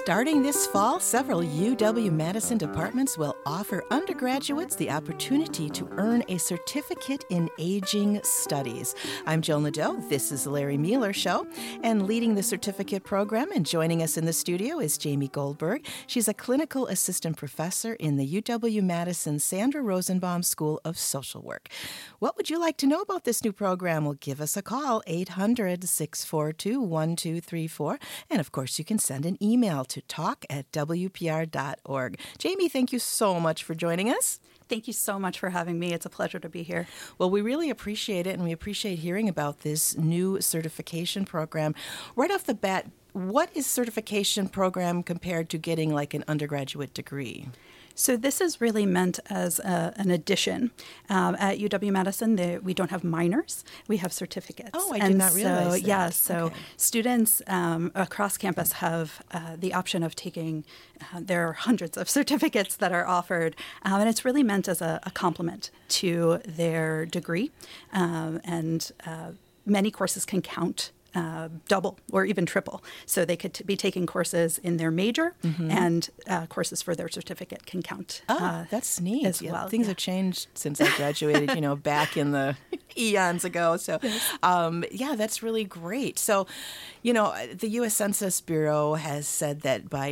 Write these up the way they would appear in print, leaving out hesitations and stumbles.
Starting this fall, several UW-Madison departments will offer undergraduates the opportunity to earn a certificate in aging studies. I'm Joan Nadeau. This is the Larry Mueller Show. And leading the certificate program and joining us in the studio is Jamie Goldberg. She's a clinical assistant professor in the UW-Madison Sandra Rosenbaum School of Social Work. What would you like to know about this new program? Well, give us a call, 800-642-1234. And, of course, you can send an email to talk@wpr.org. Jamie, thank you so much for joining us. Thank you so much for having me. It's a pleasure to be here. Well, we really appreciate it, and we appreciate hearing about this new certification program. Right off the bat, what is certification program compared to getting like an undergraduate degree? So this is really meant as an addition. At UW-Madison, we don't have minors. We have certificates. Oh, I did not realize that. Yeah, so students across campus have the option of taking, there are hundreds of certificates that are offered, and it's really meant as a complement to their degree. And many courses can count double or even triple. So they could be taking courses in their major, and courses for their certificate can count. That's neat. As well. Things have changed since I graduated, back in the eons ago. So, that's really great. So, the U.S. Census Bureau has said that by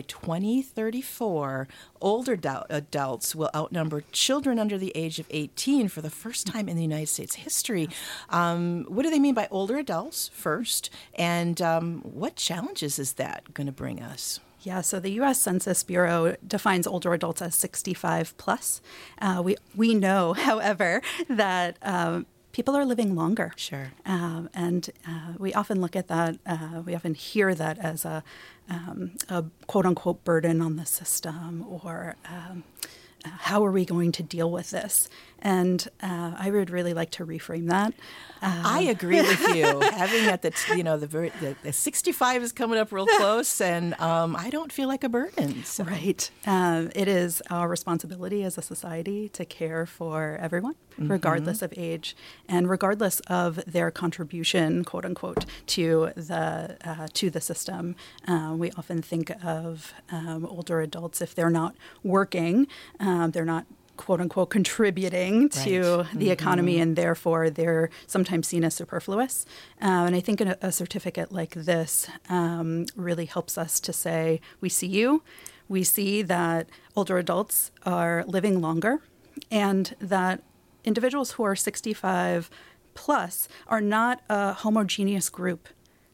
2034, older adults will outnumber children under the age of 18 for the first time in the United States history. What do they mean by older adults first? And what challenges is that going to bring us? Yeah, so the U.S. Census Bureau defines older adults as 65 plus. We know, however, that people are living longer. Sure. And we often look at that, we often hear that as a quote-unquote burden on the system, or how are we going to deal with this? And I would really like to reframe that. I agree with you. Having that, the 65 is coming up real close, and I don't feel like a burden. So. Right. It is our responsibility as a society to care for everyone, regardless of age, and regardless of their contribution, quote unquote, to the system. We often think of older adults, if they're not working, they're not quote unquote contributing to the economy, and therefore they're sometimes seen as superfluous. And I think a certificate like this really helps us to say, we see you, we see that older adults are living longer, and that individuals who are 65 plus are not a homogeneous group.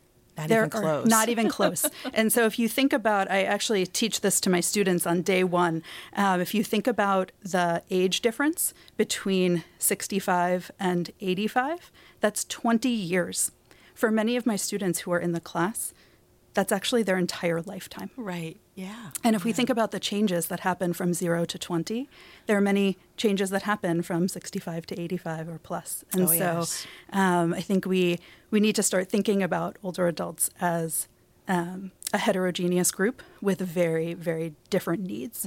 Not even close. And so if you think about, I actually teach this to my students on day one, if you think about the age difference between 65 and 85, that's 20 years. For many of my students who are in the class, that's actually their entire lifetime. Right, yeah. And if we think about the changes that happen from 0 to 20, there are many changes that happen from 65 to 85 or plus. And I think we need to start thinking about older adults as a heterogeneous group with very, very different needs.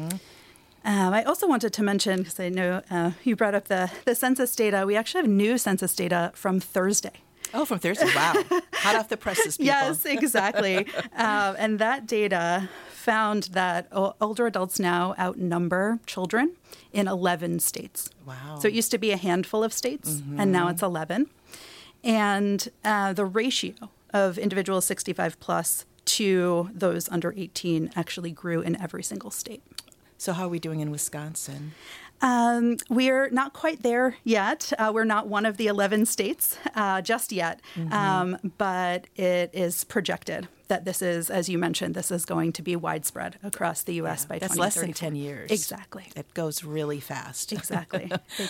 I also wanted to mention, because I know you brought up the census data, we actually have new census data from Thursday. Oh, from Thursday. Wow. Hot off the presses, people. Yes, exactly. And that data found that older adults now outnumber children in 11 states. Wow. So it used to be a handful of states, and now it's 11. And the ratio of individuals 65 plus to those under 18 actually grew in every single state. So how are we doing in Wisconsin? We're not quite there yet. We're not one of the 11 states just yet, but it is projected that this is, as you mentioned, this is going to be widespread across the U.S. by 2030. That's less than 10 years. Exactly. It goes really fast. Exactly.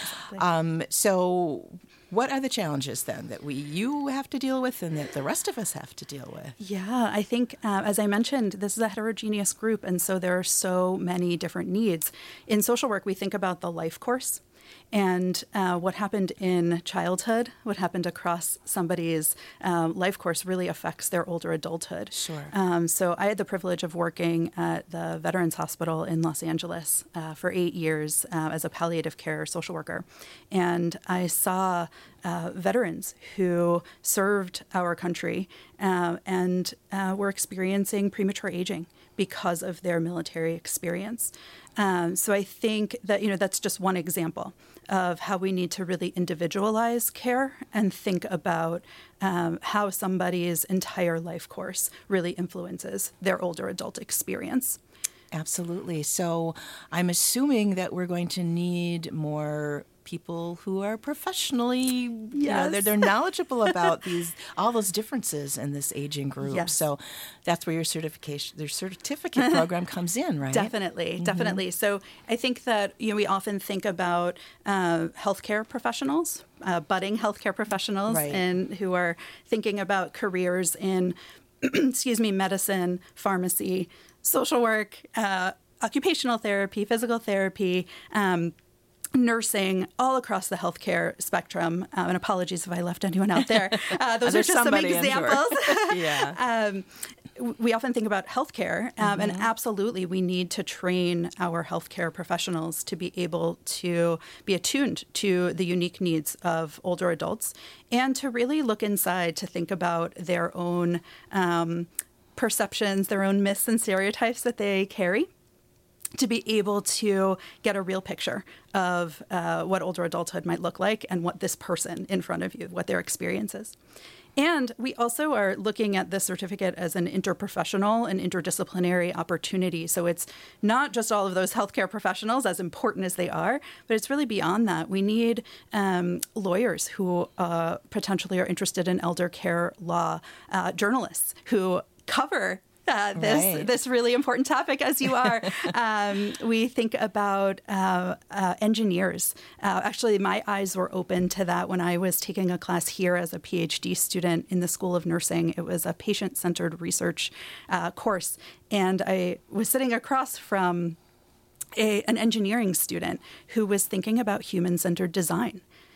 So what are the challenges then that you have to deal with and that the rest of us have to deal with? Yeah, I think, as I mentioned, this is a heterogeneous group, and so there are so many different needs. In social work, we think about the life course. And what happened in childhood, what happened across somebody's life course really affects their older adulthood. Sure. So I had the privilege of working at the Veterans Hospital in Los Angeles for 8 years as a palliative care social worker. And I saw veterans who served our country and were experiencing premature aging because of their military experience. So I think that, that's just one example of how we need to really individualize care and think about how somebody's entire life course really influences their older adult experience. Absolutely. So I'm assuming that we're going to need more people who are professionally, they're knowledgeable about all those differences in this aging group. Yes. So that's where your certificate program comes in, right? Definitely. So I think that we often think about healthcare professionals, budding healthcare professionals, right, and who are thinking about careers in, medicine, pharmacy, social work, occupational therapy, physical therapy, nursing, all across the healthcare spectrum. And apologies if I left anyone out there. Those are just some examples. Yeah. We often think about healthcare, and absolutely we need to train our healthcare professionals to be able to be attuned to the unique needs of older adults and to really look inside to think about their own perceptions, their own myths and stereotypes that they carry, to be able to get a real picture of what older adulthood might look like and what this person in front of you, what their experience is. And we also are looking at this certificate as an interprofessional and interdisciplinary opportunity. So it's not just all of those healthcare professionals, as important as they are, but it's really beyond that. We need lawyers who potentially are interested in elder care law, journalists who cover this really important topic, as you are. We think about engineers. Actually, my eyes were open to that when I was taking a class here as a PhD student in the School of Nursing. It was a patient-centered research course, and I was sitting across from an engineering student who was thinking about human-centered design.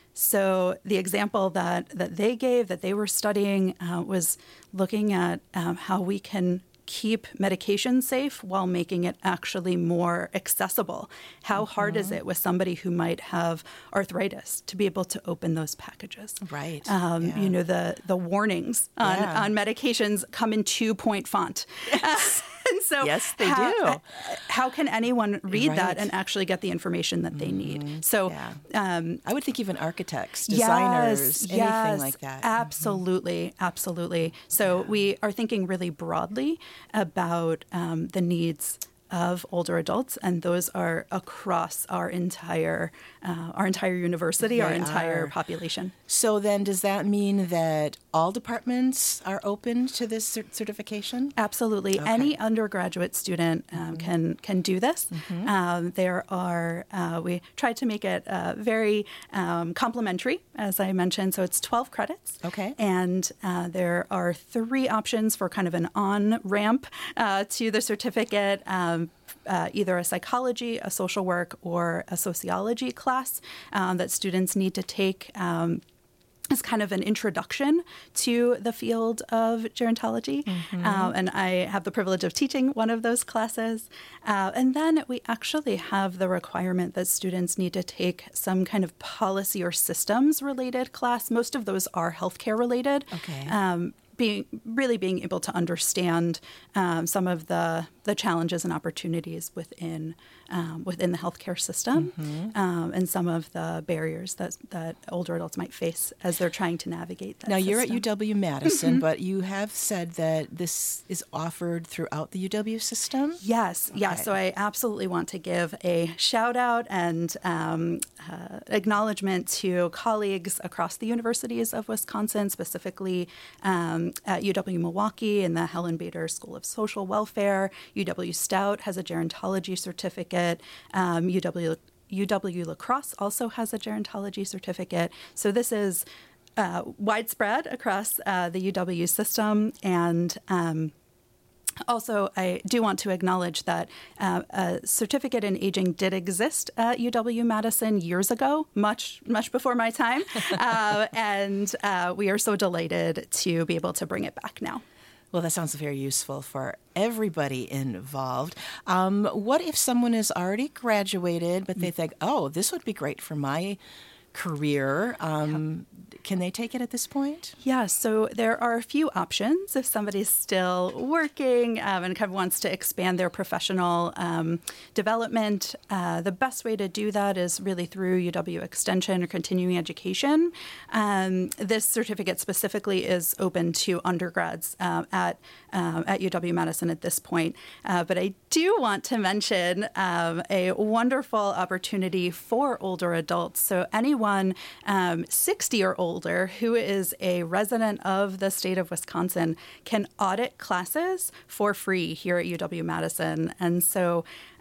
So the example that they gave, that they were studying, was looking at how we can keep medication safe while making it actually more accessible. How hard is it with somebody who might have arthritis to be able to open those packages? Right. The warnings on medications come in 2-point font. And so yes, they do. How can anyone read that and actually get the information that they need? So I would think even architects, designers, anything like that. Absolutely. So we are thinking really broadly about the needs of older adults, and those are across our entire university, our entire population. So then does that mean that all departments are open to this certification? Absolutely. Okay. Any undergraduate student can do this. There are, we tried to make it very complimentary, as I mentioned, so it's 12 credits. Okay. And there are 3 options for kind of an on-ramp to the certificate. Either a psychology, a social work, or a sociology class that students need to take as kind of an introduction to the field of gerontology. And I have the privilege of teaching one of those classes. And then we actually have the requirement that students need to take some kind of policy or systems related class. Most of those are healthcare related. Okay. Being able to understand some of the challenges and opportunities within the healthcare system, and some of the barriers that older adults might face as they're trying to navigate that. Now, system. you're at UW-Madison, but you have said that this is offered throughout the UW system? Yes. Okay. Yeah. So I absolutely want to give a shout out and acknowledgement to colleagues across the universities of Wisconsin, specifically at UW-Milwaukee in the Helen Bader School of Social Welfare. UW-Stout has a gerontology certificate. UW-La Crosse also has a gerontology certificate. So this is widespread across the UW system, and Also, I do want to acknowledge that a certificate in aging did exist at UW-Madison years ago, much before my time, and we are so delighted to be able to bring it back now. Well, that sounds very useful for everybody involved. What if someone has already graduated, but they think, oh, this would be great for my career? Can they take it at this point? Yeah, so there are a few options if somebody's still working and kind of wants to expand their professional development. The best way to do that is really through UW Extension or continuing education. This certificate specifically is open to undergrads at UW-Madison at this point. But I do want to mention a wonderful opportunity for older adults. So anyone 60 or older who is a resident of the state of Wisconsin can audit classes for free here at UW-Madison. And so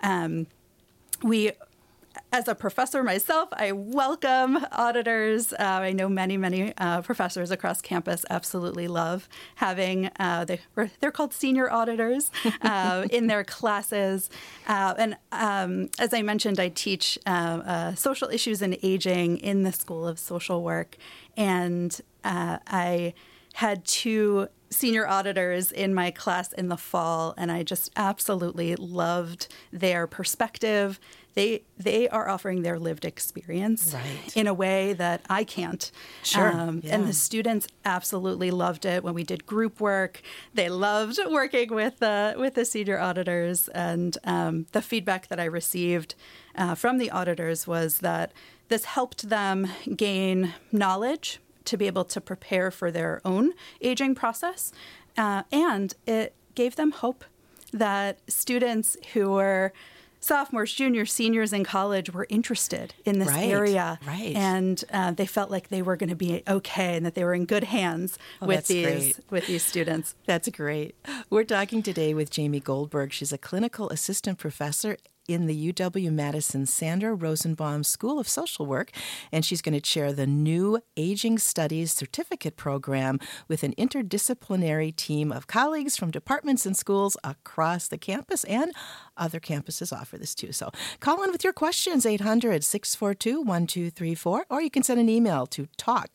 as a professor myself, I welcome auditors. I know many professors across campus absolutely love having, they're called senior auditors in their classes. And as I mentioned, I teach social issues and aging in the School of Social Work. And I had 2 senior auditors in my class in the fall, and I just absolutely loved their perspective. They are offering their lived experience in a way that I can't. Sure. And the students absolutely loved it when we did group work. They loved working with the senior auditors. And the feedback that I received from the auditors was that this helped them gain knowledge to be able to prepare for their own aging process. And it gave them hope that students who were sophomores, juniors, seniors in college were interested in this area. Right. And they felt like they were going to be okay and that they were in good hands with these students. That's great. We're talking today with Jamie Goldberg. She's a clinical assistant professor in the UW-Madison Sandra Rosenbaum School of Social Work, and she's going to chair the new Aging Studies Certificate Program with an interdisciplinary team of colleagues from departments and schools across the campus, and other campuses offer this too. So call in with your questions, 800-642-1234, or you can send an email to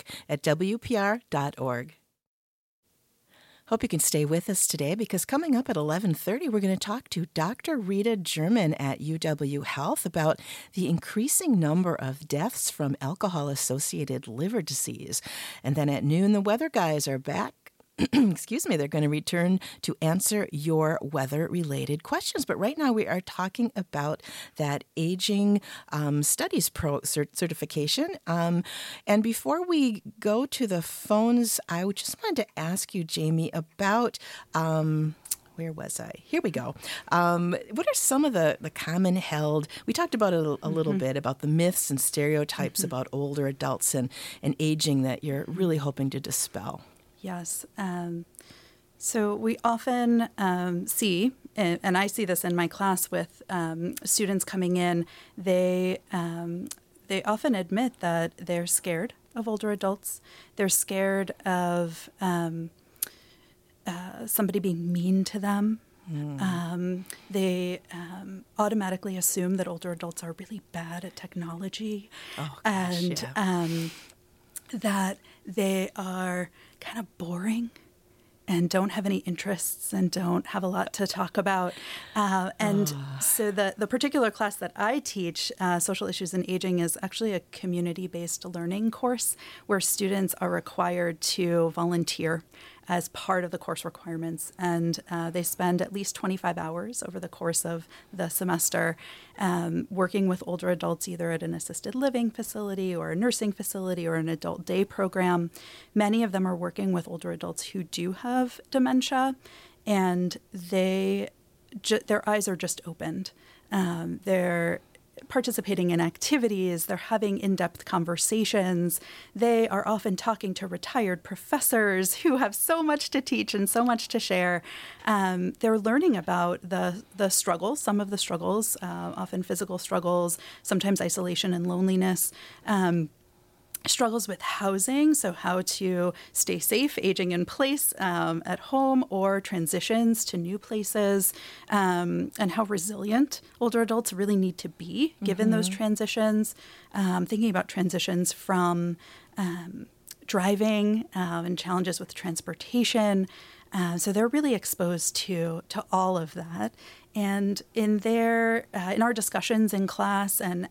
talk@wpr.org. Hope you can stay with us today, because coming up at 11:30, we're going to talk to Dr. Rita German at UW Health about the increasing number of deaths from alcohol-associated liver disease. And then at noon, the weather guys are back. Excuse me, they're going to return to answer your weather-related questions. But right now we are talking about that Aging Studies certification. And before we go to the phones, I just wanted to ask you, Jamie, about where was I? Here we go. What are some of the common held, we talked about it a little bit, about the myths and stereotypes about older adults and aging that you're really hoping to dispel? Yes. So we often see, and I see this in my class with students coming in, they often admit that they're scared of older adults. They're scared of somebody being mean to them. They automatically assume that older adults are really bad at technology. Oh, gosh, and that they are kind of boring and don't have any interests and don't have a lot to talk about. So the particular class that I teach, Social Issues in Aging, is actually a community-based learning course where students are required to volunteer as part of the course requirements. And they spend at least 25 hours over the course of the semester working with older adults, either at an assisted living facility or a nursing facility or an adult day program. Many of them are working with older adults who do have dementia, and their eyes are just opened. They're participating in activities, they're having in-depth conversations. They are often talking to retired professors who have so much to teach and so much to share. They're learning about the struggles, some of the struggles, often physical struggles, sometimes isolation and loneliness. struggles with housing, so how to stay safe, aging in place at home, or transitions to new places, and how resilient older adults really need to be given those transitions. Thinking about transitions from driving and challenges with transportation. So they're really exposed to all of that. And in our discussions in class and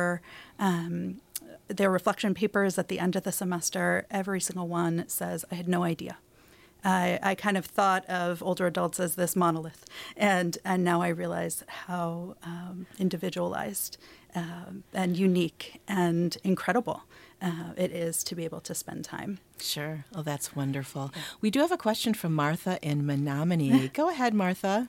their reflection papers at the end of the semester, every single one says, I had no idea. I kind of thought of older adults as this monolith, and now I realize how individualized and unique and incredible it is to be able to spend time. Sure. Oh, that's wonderful. We do have a question from Martha in Menominee. Go ahead, Martha.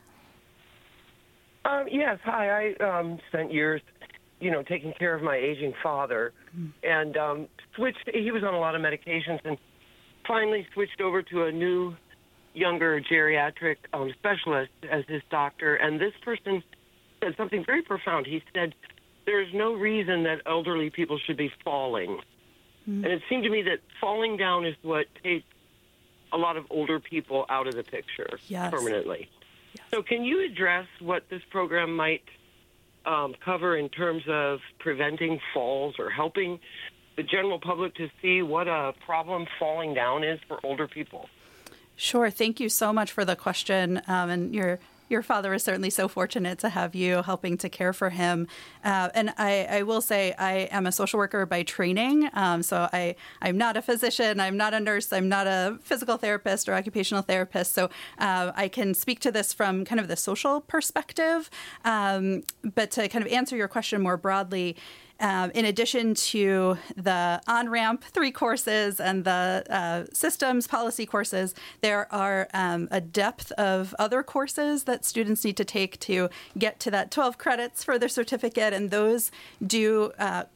Yes. Hi. I spent years, taking care of my aging father, and switched. He was on a lot of medications, and finally switched over to a new, younger geriatric specialist as his doctor. And this person said something very profound. He said, "There's no reason that elderly people should be falling." And it seemed to me that falling down is what takes a lot of older people out of the picture permanently. Yes. So can you address what this program might cover in terms of preventing falls or helping the general public to see what a problem falling down is for older people? Sure. Thank you so much for the question. And your father is certainly so fortunate to have you helping to care for him. And I will say I am a social worker by training. So I'm not a physician. I'm not a nurse. I'm not a physical therapist or occupational therapist. So I can speak to this from kind of the social perspective. But to kind of answer your question more broadly, in addition to the on-ramp 3 courses and the systems policy courses, there are a depth of other courses that students need to take to get to that 12 credits for their certificate, and those do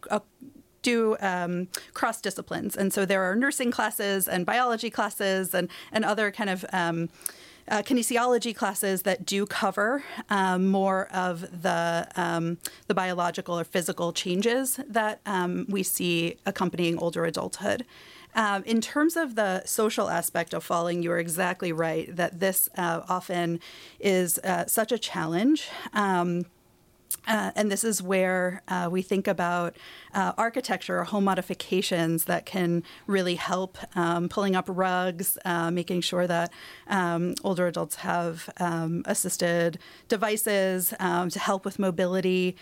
cross disciplines. And so there are nursing classes and biology classes and other kind of kinesiology classes that do cover more of the biological or physical changes that we see accompanying older adulthood. In terms of the social aspect of falling, you are exactly right that this often is such a challenge. And this is where we think about architecture or home modifications that can really help, pulling up rugs, making sure that older adults have assisted devices to help with mobility,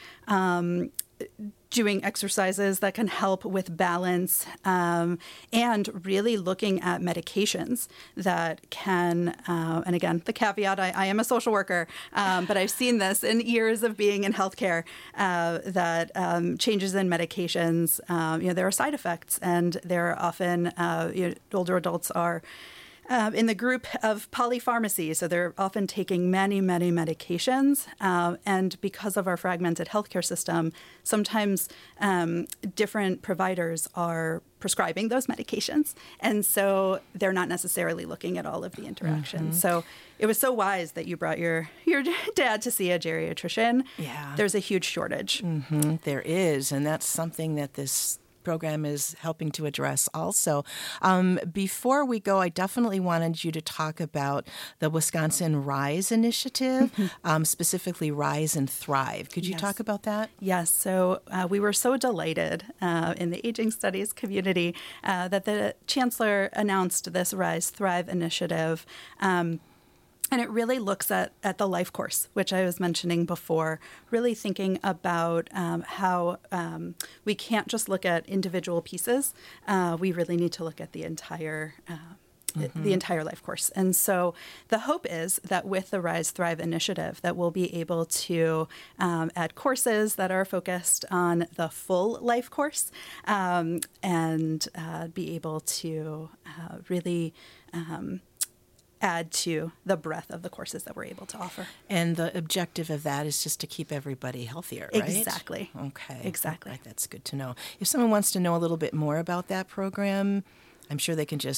doing exercises that can help with balance, and really looking at medications that can, and again, the caveat, I am a social worker, but I've seen this in years of being in healthcare, that changes in medications, there are side effects, and there are often, older adults are in the group of polypharmacy, so they're often taking many, many medications. And because of our fragmented healthcare system, sometimes different providers are prescribing those medications. And so they're not necessarily looking at all of the interactions. So it was so wise that you brought your dad to see a geriatrician. Yeah. There's a huge shortage. There is, and that's something that this program is helping to address also. Before we go, I definitely wanted you to talk about the Wisconsin RISE initiative, specifically Rise and Thrive. Could you talk about that? Yes. So we were so delighted in the aging studies community that the chancellor announced this Rise Thrive initiative. And it really looks at the life course, which I was mentioning before, really thinking about how we can't just look at individual pieces. We really need to look at the entire the entire life course. And so the hope is that with the Rise Thrive initiative that we'll be able to add courses that are focused on the full life course and be able to really add to the breadth of the courses that we're able to offer. And the objective of that is just to keep everybody healthier, right? Exactly. Okay. Exactly. Right. That's good to know. If someone wants to know a little bit more about that program, I'm sure they can just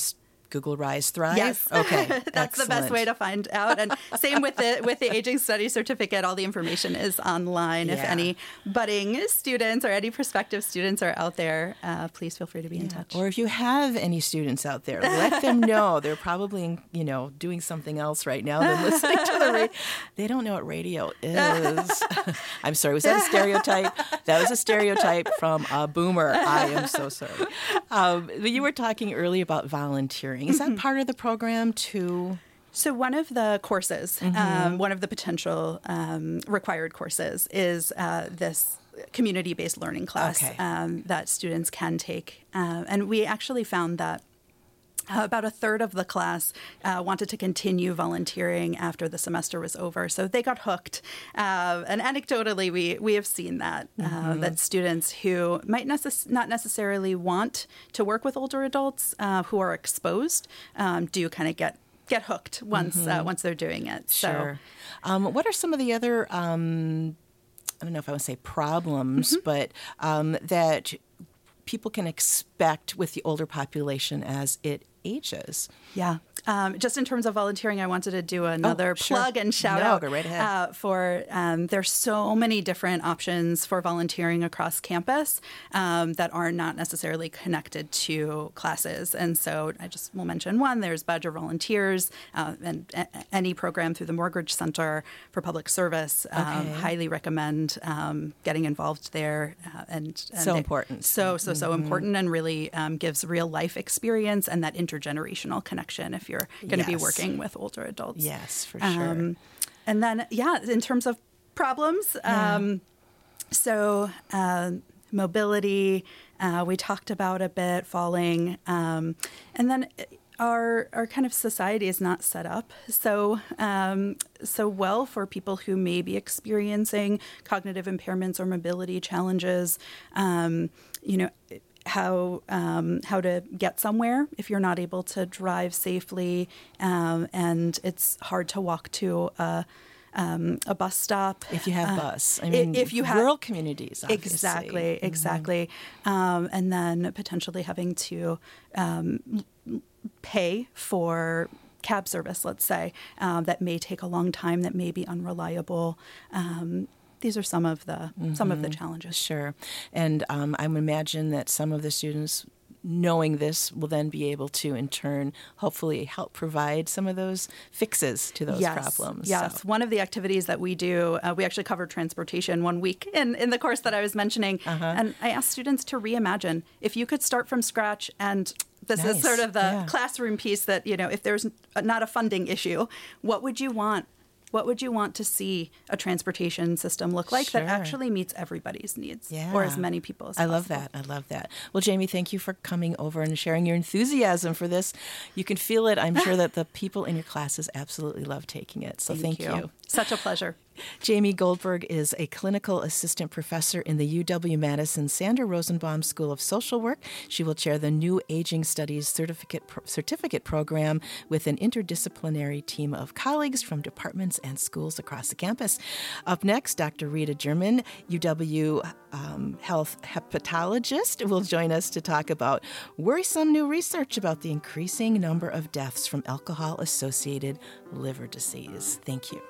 Google Rise Thrive? Yes. Okay. That's the best way to find out. And same with the Aging Studies certificate. All the information is online. If any budding students or any prospective students are out there, please feel free to be in touch. Or if you have any students out there, let them know. They're probably, doing something else right now than listening to the radio. They don't know what radio is. I'm sorry. Was that a stereotype? That was a stereotype from a boomer. I am so sorry. You were talking earlier about volunteering. Is that part of the program too? So one of the courses, one of the potential required courses is this community-based learning class that students can take. And we actually found that about a third of the class wanted to continue volunteering after the semester was over. So they got hooked. And anecdotally, we have seen that, that students who might not necessarily want to work with older adults who are exposed do kind of get hooked once they're doing it. Sure. So, what are some of the other, I don't know if I want to say problems, but that people can expect with the older population as it ages? Yeah. Just in terms of volunteering, I wanted to do another plug and shout out go right ahead. for there's so many different options for volunteering across campus that are not necessarily connected to classes. And so I just will mention one. There's Badger Volunteers and any program through the Morgridge Center for Public Service. Highly recommend getting involved there. And so important. So important, and really gives real life experience and that intergenerational connection if you're going to be working with older adults. Yes, for sure. And then, in terms of problems, mobility, we talked about a bit, falling, and then our kind of society is not set up so well for people who may be experiencing cognitive impairments or mobility challenges. How to get somewhere if you're not able to drive safely, and it's hard to walk to a bus stop. If you have bus. I mean, if you have rural communities, obviously. Exactly. And then potentially having to pay for cab service, let's say, that may take a long time, that may be unreliable. These are some of the challenges. Sure. And I would imagine that some of the students, knowing this, will then be able to, in turn, hopefully help provide some of those fixes to those problems. Yes. So. One of the activities that we do, we actually covered transportation one week in the course that I was mentioning. And I asked students to reimagine if you could start from scratch, and this is sort of the classroom piece that, if there's not a funding issue, what would you want? What would you want to see a transportation system look like that actually meets everybody's needs, or as many people as possible? I love that. Well, Jamie, thank you for coming over and sharing your enthusiasm for this. You can feel it. I'm sure that the people in your classes absolutely love taking it. So thank you. Such a pleasure. Jamie Goldberg is a clinical assistant professor in the UW-Madison Sandra Rosenbaum School of Social Work. She will chair the new Aging Studies certificate program with an interdisciplinary team of colleagues from departments and schools across the campus. Up next, Dr. Rita German, UW health hepatologist, will join us to talk about worrisome new research about the increasing number of deaths from alcohol-associated liver disease. Thank you.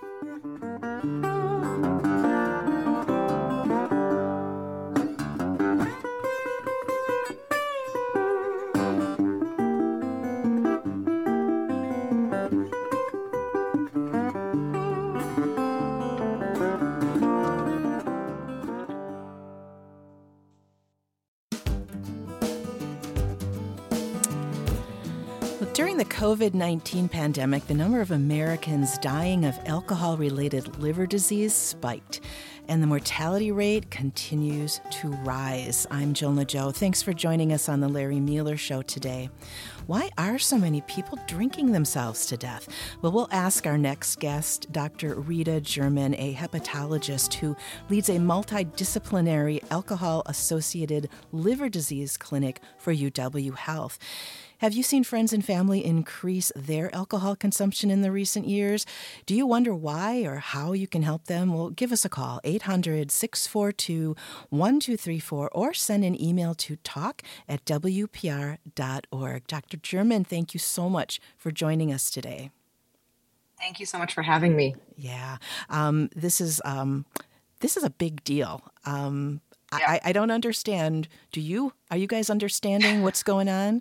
During the COVID-19 pandemic, the number of Americans dying of alcohol-related liver disease spiked, and the mortality rate continues to rise. I'm Jill Nadeau. Thanks for joining us on the Larry Mueller Show today. Why are so many people drinking themselves to death? Well, we'll ask our next guest, Dr. Rita German, a hepatologist who leads a multidisciplinary alcohol-associated liver disease clinic for UW Health. Have you seen friends and family increase their alcohol consumption in the recent years? Do you wonder why or how you can help them? Well, give us a call, 800-642-1234, or send an email to talk@wpr.org. Dr. German, thank you so much for joining us today. Thank you so much for having me. Yeah, this is a big deal. Yeah. I don't understand. Are you guys understanding what's going on?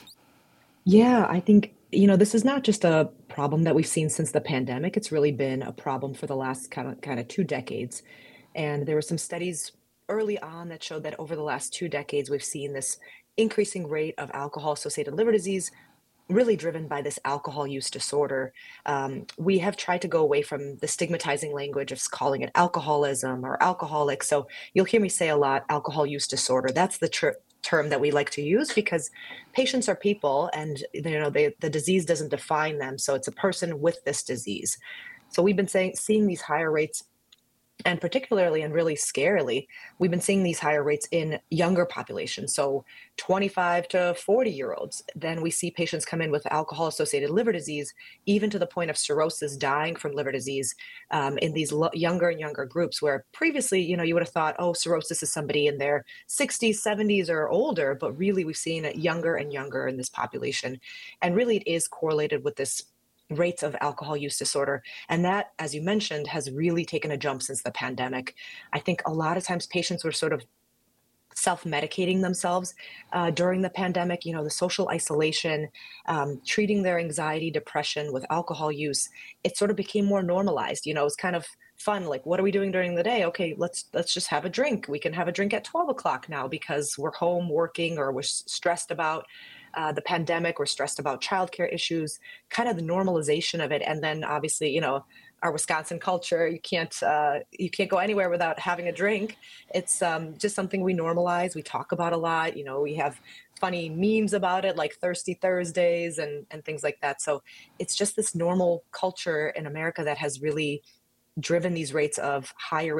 Yeah, I think, this is not just a problem that we've seen since the pandemic. It's really been a problem for the last kind of 2 decades. And there were some studies early on that showed that over the last 2 decades, we've seen this increasing rate of alcohol-associated liver disease, really driven by this alcohol use disorder. We have tried to go away from the stigmatizing language of calling it alcoholism or alcoholic. So you'll hear me say a lot, alcohol use disorder. That's the term that we like to use because patients are people, and the disease doesn't define them. So it's a person with this disease. So we've been seeing these higher rates. And particularly and really scarily, we've been seeing these higher rates in younger populations. So 25 to 40-year-olds. Then we see patients come in with alcohol-associated liver disease, even to the point of cirrhosis, dying from liver disease in these younger and younger groups, where previously, you would have thought, oh, cirrhosis is somebody in their 60s, 70s, or older. But really, we've seen it younger and younger in this population. And really, it is correlated with this rates of alcohol use disorder. And that, as you mentioned, has really taken a jump since the pandemic. I think a lot of times patients were sort of self-medicating themselves during the pandemic, the social isolation, treating their anxiety, depression with alcohol use. It sort of became more normalized. It was kind of fun. Like, what are we doing during the day? Okay, let's just have a drink. We can have a drink at 12 o'clock now because we're home working or we're stressed about the pandemic, we're stressed about childcare issues, kind of the normalization of it. And then obviously, our Wisconsin culture, you can't go anywhere without having a drink. It's just something we normalize. We talk about a lot. We have funny memes about it, like Thirsty Thursdays and things like that. So it's just this normal culture in America that has really driven these rates of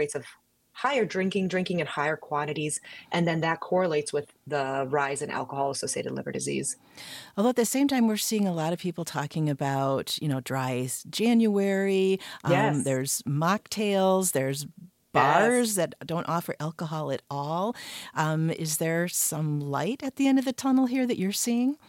higher drinking in higher quantities, and then that correlates with the rise in alcohol-associated liver disease. Although at the same time, we're seeing a lot of people talking about, dry January. Yes. There's mocktails. There's bars that don't offer alcohol at all. Is there some light at the end of the tunnel here that you're seeing?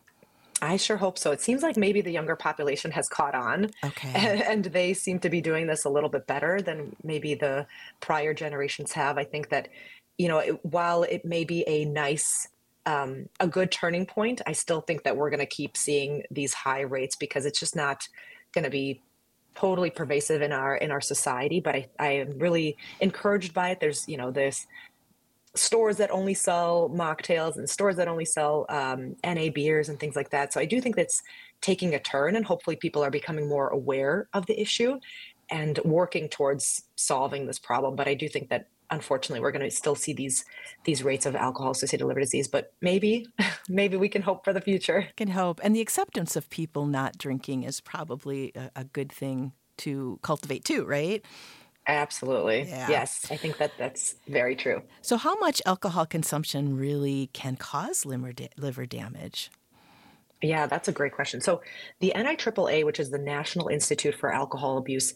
I sure hope so. It seems like maybe the younger population has caught on, and they seem to be doing this a little bit better than maybe the prior generations have. I think that, while it may be a nice, a good turning point, I still think that we're going to keep seeing these high rates because it's just not going to be totally pervasive in our society. But I am really encouraged by it. There's, this stores that only sell mocktails and stores that only sell NA beers and things like that. So I do think that's taking a turn, and hopefully people are becoming more aware of the issue and working towards solving this problem. But I do think that unfortunately we're going to still see these rates of alcohol-associated liver disease. But maybe we can hope for the future. Can hope. And the acceptance of people not drinking is probably a good thing to cultivate too, right? Absolutely. Yeah. Yes, I think that's very true. So how much alcohol consumption really can cause liver damage? Yeah, that's a great question. So the NIAAA, which is the National Institute for Alcohol Abuse,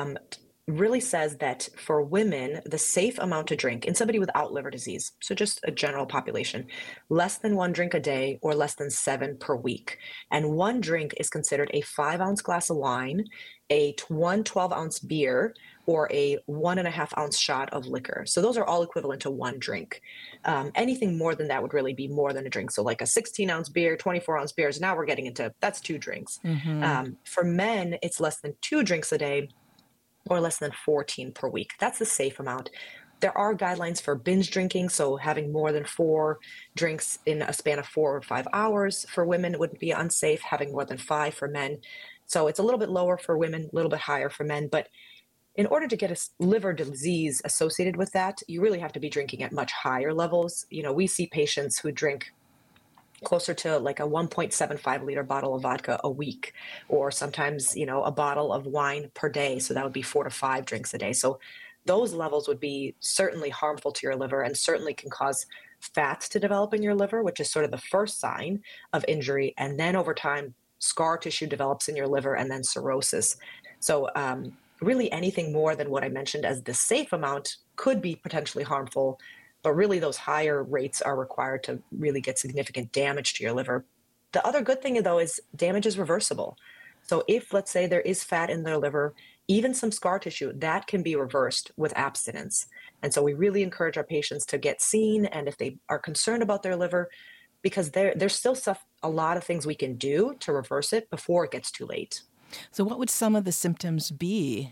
really says that for women, the safe amount to drink in somebody without liver disease, so just a general population, less than 1 drink a day or less than 7 per week. And 1 drink is considered a 5-ounce glass of wine, a 1 12-ounce beer, or a 1.5-ounce shot of liquor. So those are all equivalent to 1 drink. Anything more than that would really be more than a drink. So like a 16-ounce beer, 24-ounce beers, now we're getting into, that's 2 drinks. Mm-hmm. For men, it's less than 2 drinks a day or less than 14 per week. That's the safe amount. There are guidelines for binge drinking, so having more than 4 drinks in a span of 4 or 5 hours for women would be unsafe, having more than 5 for men. So it's a little bit lower for women, a little bit higher for men. But in order to get a liver disease associated with that, you really have to be drinking at much higher levels. We see patients who drink closer to like a 1.75 liter bottle of vodka a week, or sometimes, a bottle of wine per day. So that would be 4 to 5 drinks a day. So those levels would be certainly harmful to your liver and certainly can cause fats to develop in your liver, which is sort of the first sign of injury. And then over time, scar tissue develops in your liver and then cirrhosis. So, really anything more than what I mentioned as the safe amount could be potentially harmful, but really those higher rates are required to really get significant damage to your liver. The other good thing, though, is damage is reversible. So if, let's say, there is fat in their liver, even some scar tissue, that can be reversed with abstinence. And so we really encourage our patients to get seen, and if they are concerned about their liver, because there's still stuff, a lot of things we can do to reverse it before it gets too late. So what would some of the symptoms be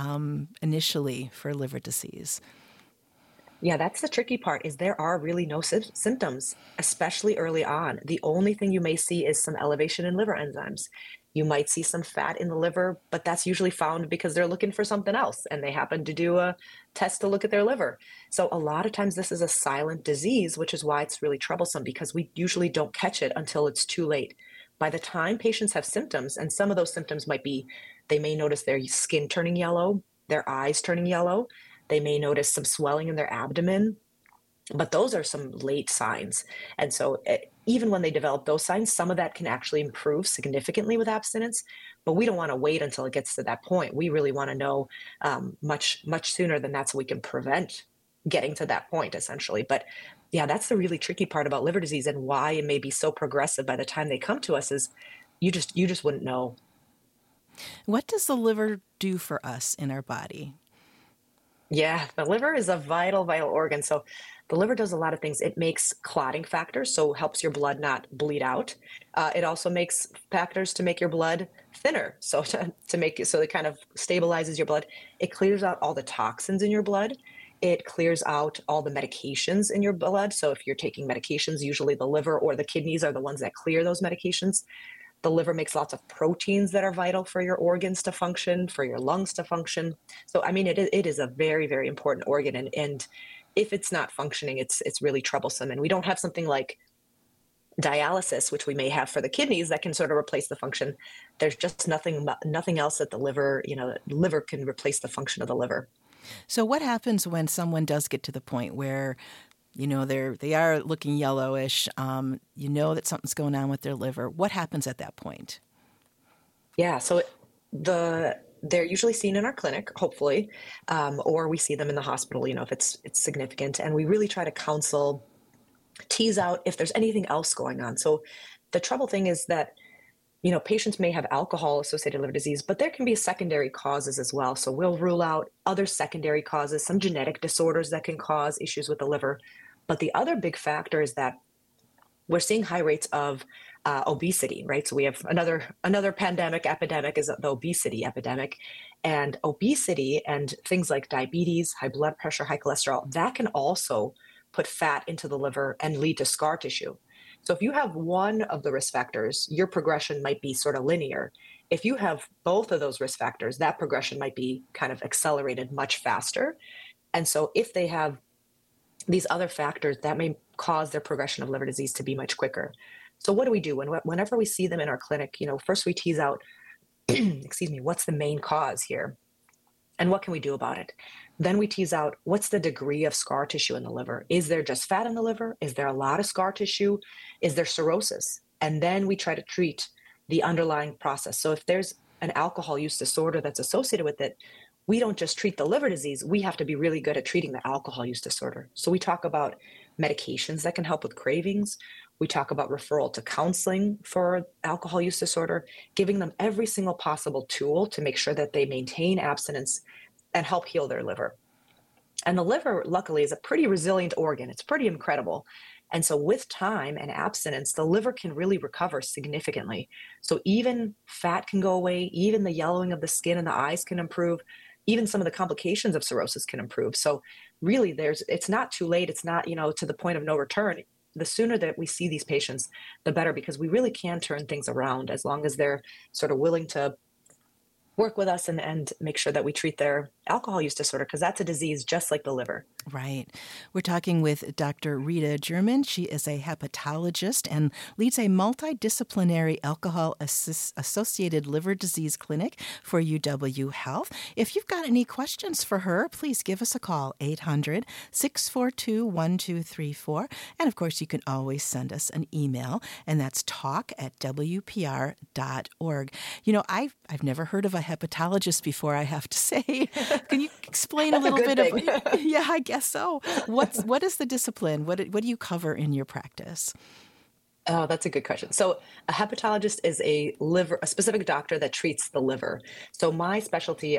initially for liver disease? Yeah, that's the tricky part, is there are really no symptoms, especially early on. The only thing you may see is some elevation in liver enzymes. You might see some fat in the liver, but that's usually found because they're looking for something else and they happen to do a test to look at their liver. So a lot of times this is a silent disease, which is why it's really troublesome, because we usually don't catch it until it's too late. By the time patients have symptoms, and some of those symptoms might be, they may notice their skin turning yellow, their eyes turning yellow, they may notice some swelling in their abdomen, but those are some late signs. And so even when they develop those signs, some of that can actually improve significantly with abstinence, but we don't want to wait until it gets to that point. We really want to know much sooner than that, so we can prevent getting to that point, essentially. But yeah, that's the really tricky part about liver disease, and why it may be so progressive by the time they come to us, is you just wouldn't know. What does the liver do for us in our body? Yeah, the liver is a vital organ. So the liver does a lot of things. It makes clotting factors, so helps your blood not bleed out. It also makes factors to make your blood thinner, so to make it so it kind of stabilizes your blood. It clears out all the toxins in your blood. It clears out all the medications in your blood. So if you're taking medications, usually the liver or the kidneys are the ones that clear those medications. The liver makes lots of proteins that are vital for your organs to function, for your lungs to function. So, I mean, it is a very important organ. And if it's not functioning, it's really troublesome. And we don't have something like dialysis, which we may have for the kidneys, that can sort of replace the function. There's just nothing else that the liver can replace the function of the liver. So what happens when someone does get to the point where they are looking yellowish, that something's going on with their liver? What happens at that point? Yeah, so they're usually seen in our clinic, hopefully, or we see them in the hospital, if it's significant. And we really try to counsel, tease out if there's anything else going on. So the trouble thing is that, patients may have alcohol-associated liver disease, but there can be secondary causes as well. So we'll rule out other secondary causes, some genetic disorders that can cause issues with the liver. But the other big factor is that we're seeing high rates of obesity, right? So we have another epidemic is the obesity epidemic. And obesity and things like diabetes, high blood pressure, high cholesterol, that can also put fat into the liver and lead to scar tissue. So if you have one of the risk factors, your progression might be sort of linear. If you have both of those risk factors, that progression might be kind of accelerated much faster. And so if they have these other factors, that may cause their progression of liver disease to be much quicker. So what do we do? Whenever we see them in our clinic, first we tease out, what's the main cause here? And what can we do about it? Then we tease out, what's the degree of scar tissue in the liver? Is there just fat in the liver? Is there a lot of scar tissue? Is there cirrhosis? And then we try to treat the underlying process. So if there's an alcohol use disorder that's associated with it, we don't just treat the liver disease. We have to be really good at treating the alcohol use disorder. So we talk about medications that can help with cravings. We talk about referral to counseling for alcohol use disorder, giving them every single possible tool to make sure that they maintain abstinence and help heal their liver. And the liver, luckily, is a pretty resilient organ. It's pretty incredible. And so with time and abstinence, the liver can really recover significantly. So even fat can go away, even the yellowing of the skin and the eyes can improve, even some of the complications of cirrhosis can improve. So really, it's not too late. It's not, to the point of no return. The sooner that we see these patients, the better, because we really can turn things around as long as they're sort of willing to work with us and make sure that we treat their alcohol use disorder, because that's a disease just like the liver. Right. We're talking with Dr. Rita German. She is a hepatologist and leads a multidisciplinary alcohol-associated liver disease clinic for UW Health. If you've got any questions for her, please give us a call, 800-642-1234. And, of course, you can always send us an email, and that's talk@wpr.org. You know, I've never heard of a hepatologist before, I have to say. Can you explain a little bit of... Yeah, I guess so. What is the discipline? What do you cover in your practice? Oh, that's a good question. So a hepatologist is a specific doctor that treats the liver. So my specialty,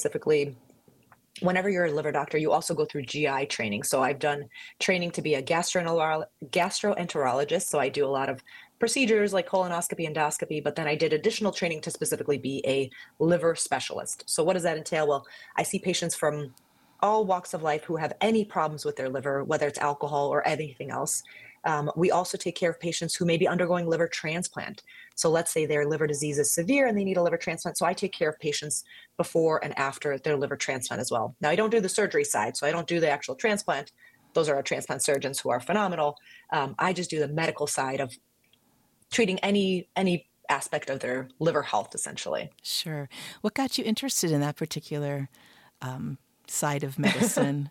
whenever you're a liver doctor, you also go through GI training. So I've done training to be a gastroenterologist. So I do a lot of procedures like colonoscopy, endoscopy, but then I did additional training to specifically be a liver specialist. So what does that entail? Well, I see patients from all walks of life who have any problems with their liver, whether it's alcohol or anything else. We also take care of patients who may be undergoing liver transplant. So let's say their liver disease is severe and they need a liver transplant. So I take care of patients before and after their liver transplant as well. Now, I don't do the surgery side, so I don't do the actual transplant. Those are our transplant surgeons who are phenomenal. I just do the medical side of treating any aspect of their liver health, essentially. Sure. What got you interested in that particular side of medicine?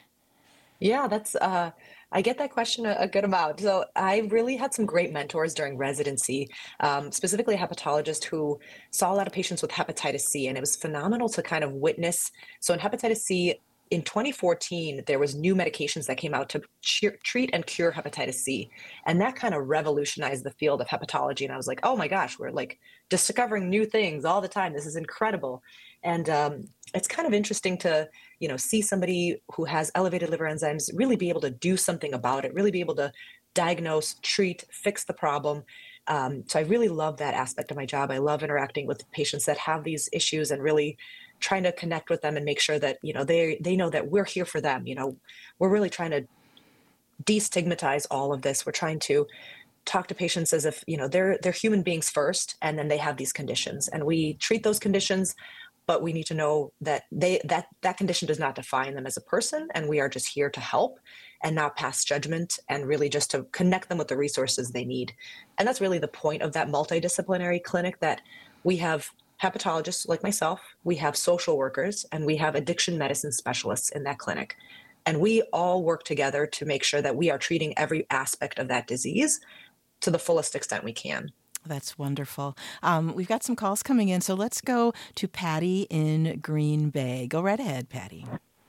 Yeah, that's I get that question a good amount. So I really had some great mentors during residency, specifically a hepatologist who saw a lot of patients with hepatitis C, and it was phenomenal to kind of witness. So in hepatitis C, in 2014, there was new medications that came out to treat and cure hepatitis C. And that kind of revolutionized the field of hepatology. And I was like, oh my gosh, we're like discovering new things all the time. This is incredible. And it's kind of interesting to, see somebody who has elevated liver enzymes really be able to do something about it, really be able to diagnose, treat, fix the problem. So I really love that aspect of my job. I love interacting with patients that have these issues and really trying to connect with them and make sure that, they know that we're here for them. We're really trying to destigmatize all of this. We're trying to talk to patients as if, they're human beings first, and then they have these conditions, and we treat those conditions, but we need to know that that condition does not define them as a person, and we are just here to help and not pass judgment, and really just to connect them with the resources they need. And that's really the point of that multidisciplinary clinic, that we have hepatologists like myself, we have social workers, and we have addiction medicine specialists in that clinic. And we all work together to make sure that we are treating every aspect of that disease to the fullest extent we can. That's wonderful. We've got some calls coming in, so let's go to Patty in Green Bay. Go right ahead, Patty.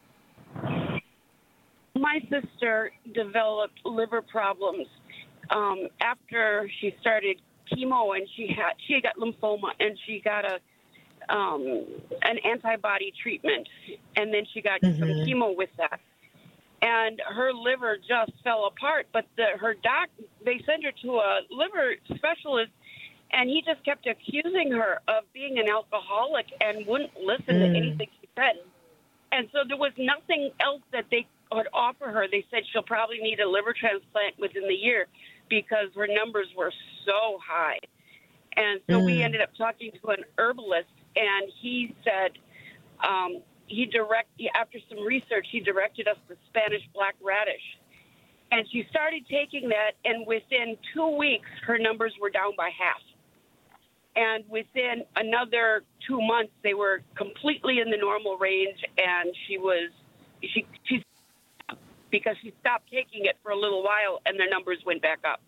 My sister developed liver problems after she started chemo, and she got lymphoma, and she got an antibody treatment, and then she got some chemo with that. And her liver just fell apart. But they sent her to a liver specialist, and he just kept accusing her of being an alcoholic and wouldn't listen to anything she said. And so there was nothing else that they could offer her. They said she'll probably need a liver transplant within the year because her numbers were so high. And so we ended up talking to an herbalist, and he said, after some research, he directed us to Spanish black radish. And she started taking that, and within 2 weeks, her numbers were down by half. And within another 2 months, they were completely in the normal range, and she because she stopped taking it for a little while, and their numbers went back up.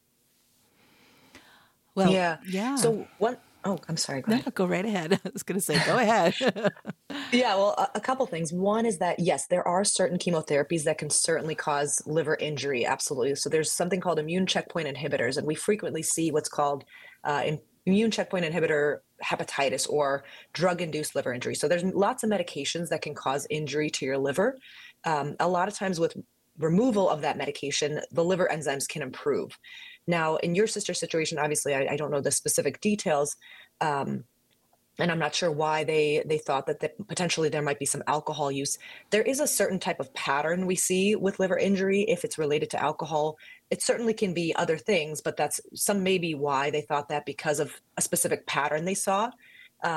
Well, yeah. So I'm sorry. Go ahead. No, go right ahead. I was going to say, go ahead. Yeah, well, a couple things. One is that, yes, there are certain chemotherapies that can certainly cause liver injury. Absolutely. So there's something called immune checkpoint inhibitors, and we frequently see what's called immune checkpoint inhibitor hepatitis or drug-induced liver injury. So there's lots of medications that can cause injury to your liver. A lot of times with removal of that medication, the liver enzymes can improve. Now, in your sister's situation, obviously, I don't know the specific details, and I'm not sure why they thought that potentially there might be some alcohol use. There is a certain type of pattern we see with liver injury if it's related to alcohol. It certainly can be other things, but that's maybe why they thought that, because of a specific pattern they saw.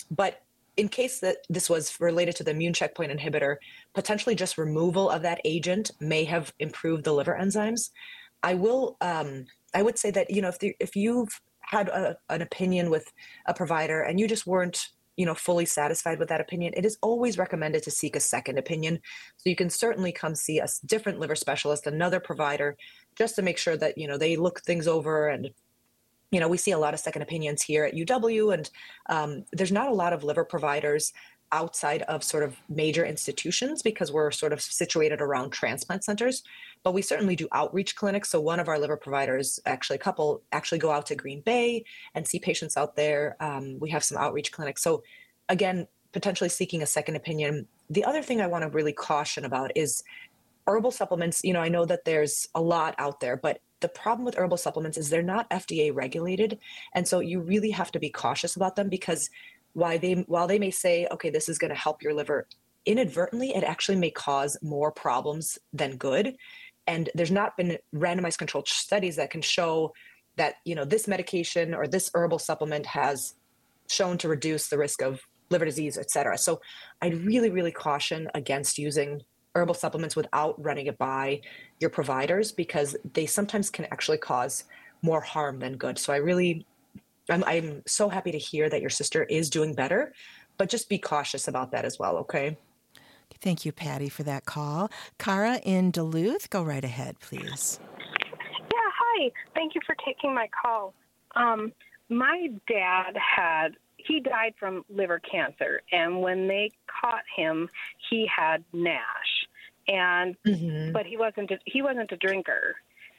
But in case that this was related to the immune checkpoint inhibitor, potentially just removal of that agent may have improved the liver enzymes. I would say that, if you've had an opinion with a provider and you just weren't, fully satisfied with that opinion, it is always recommended to seek a second opinion. So you can certainly come see a different liver specialist, another provider, just to make sure that, they look things over. And we see a lot of second opinions here at UW, and there's not a lot of liver providers outside of sort of major institutions because we're sort of situated around transplant centers, but we certainly do outreach clinics. So one of our liver providers, actually a couple, actually go out to Green Bay and see patients out there. We have some outreach clinics. So again, potentially seeking a second opinion. The other thing I want to really caution about is herbal supplements. I know that there's a lot out there, but the problem with herbal supplements is they're not FDA regulated. And so you really have to be cautious about them because while they may say, okay, this is going to help your liver, inadvertently, it actually may cause more problems than good. And there's not been randomized controlled studies that can show that, this medication or this herbal supplement has shown to reduce the risk of liver disease, et cetera. So I'd really, really caution against using herbal supplements without running it by your providers because they sometimes can actually cause more harm than good. So I'm so happy to hear that your sister is doing better, but just be cautious about that as well, okay? Thank you, Patty, for that call. Cara in Duluth, go right ahead, please. Yeah, hi. Thank you for taking my call. My dad he died from liver cancer, and when they caught him, he had NASH, but he wasn't a drinker,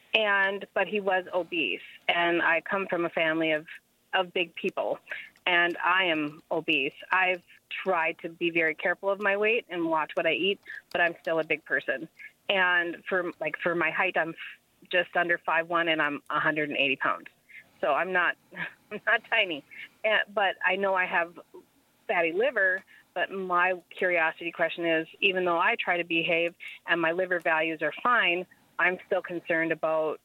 but he was obese, and I come from a family of big people, and I am obese. I've tried to be very careful of my weight and watch what I eat, but I'm still a big person. And for my height, I'm just under 5'1", and I'm 180 pounds. So I'm not tiny, but I know I have fatty liver. But my curiosity question is, even though I try to behave and my liver values are fine, I'm still concerned about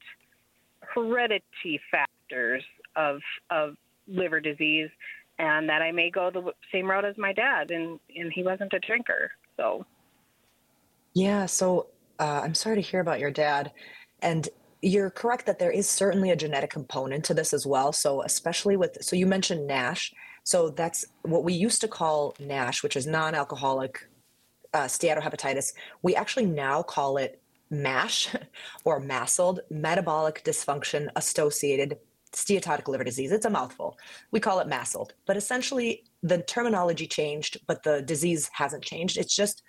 heredity factors of liver disease, and that I may go the same route as my dad, and he wasn't a drinker. So, yeah. So I'm sorry to hear about your dad, and you're correct that there is certainly a genetic component to this as well. So especially so you mentioned NASH. So that's what we used to call NASH, which is non-alcoholic steatohepatitis. We actually now call it MASH or MASLD, metabolic dysfunction associated steatotic liver disease. It's a mouthful. We call it MASLD, but essentially the terminology changed, but the disease hasn't changed. It's just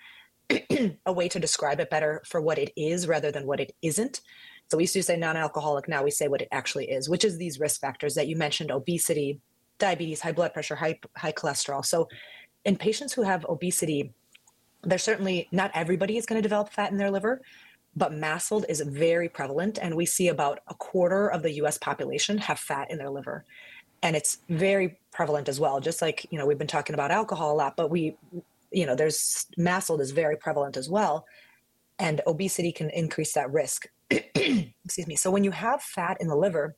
a way to describe it better for what it is rather than what it isn't. So we used to say non-alcoholic. Now we say what it actually is, which is these risk factors that you mentioned: obesity, diabetes, high blood pressure, high cholesterol. So in patients who have obesity, there's certainly not everybody is going to develop fat in their liver, but MASLD is very prevalent. And we see about a quarter of the US population have fat in their liver. And it's very prevalent as well. Just like, we've been talking about alcohol a lot, but there's MASLD is very prevalent as well. And obesity can increase that risk. Excuse me. So when you have fat in the liver,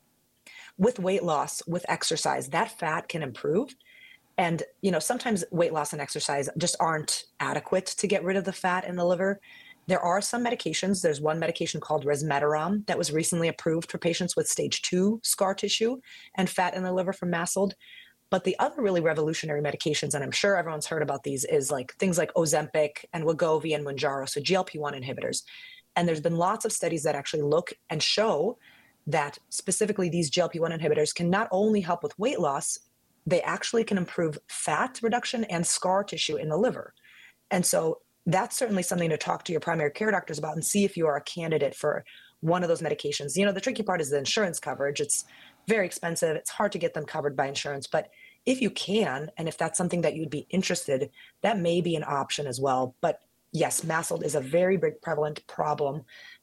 with weight loss, with exercise, that fat can improve. And, sometimes weight loss and exercise just aren't adequate to get rid of the fat in the liver. There are some medications. There's one medication called resmetirom that was recently approved for patients with stage 2 scar tissue and fat in the liver from MASLD. But the other really revolutionary medications, and I'm sure everyone's heard about these, is things like Ozempic and Wegovy and Mounjaro, so GLP-1 inhibitors. And there's been lots of studies that actually look and show that specifically these GLP-1 inhibitors can not only help with weight loss, they actually can improve fat reduction and scar tissue in the liver. And so that's certainly something to talk to your primary care doctors about and see if you are a candidate for one of those medications. The tricky part is the insurance coverage. It's very expensive. It's hard to get them covered by insurance. But if you can, and if that's something that you'd be interested, that may be an option as well. But yes, MASLD is a very big prevalent problem.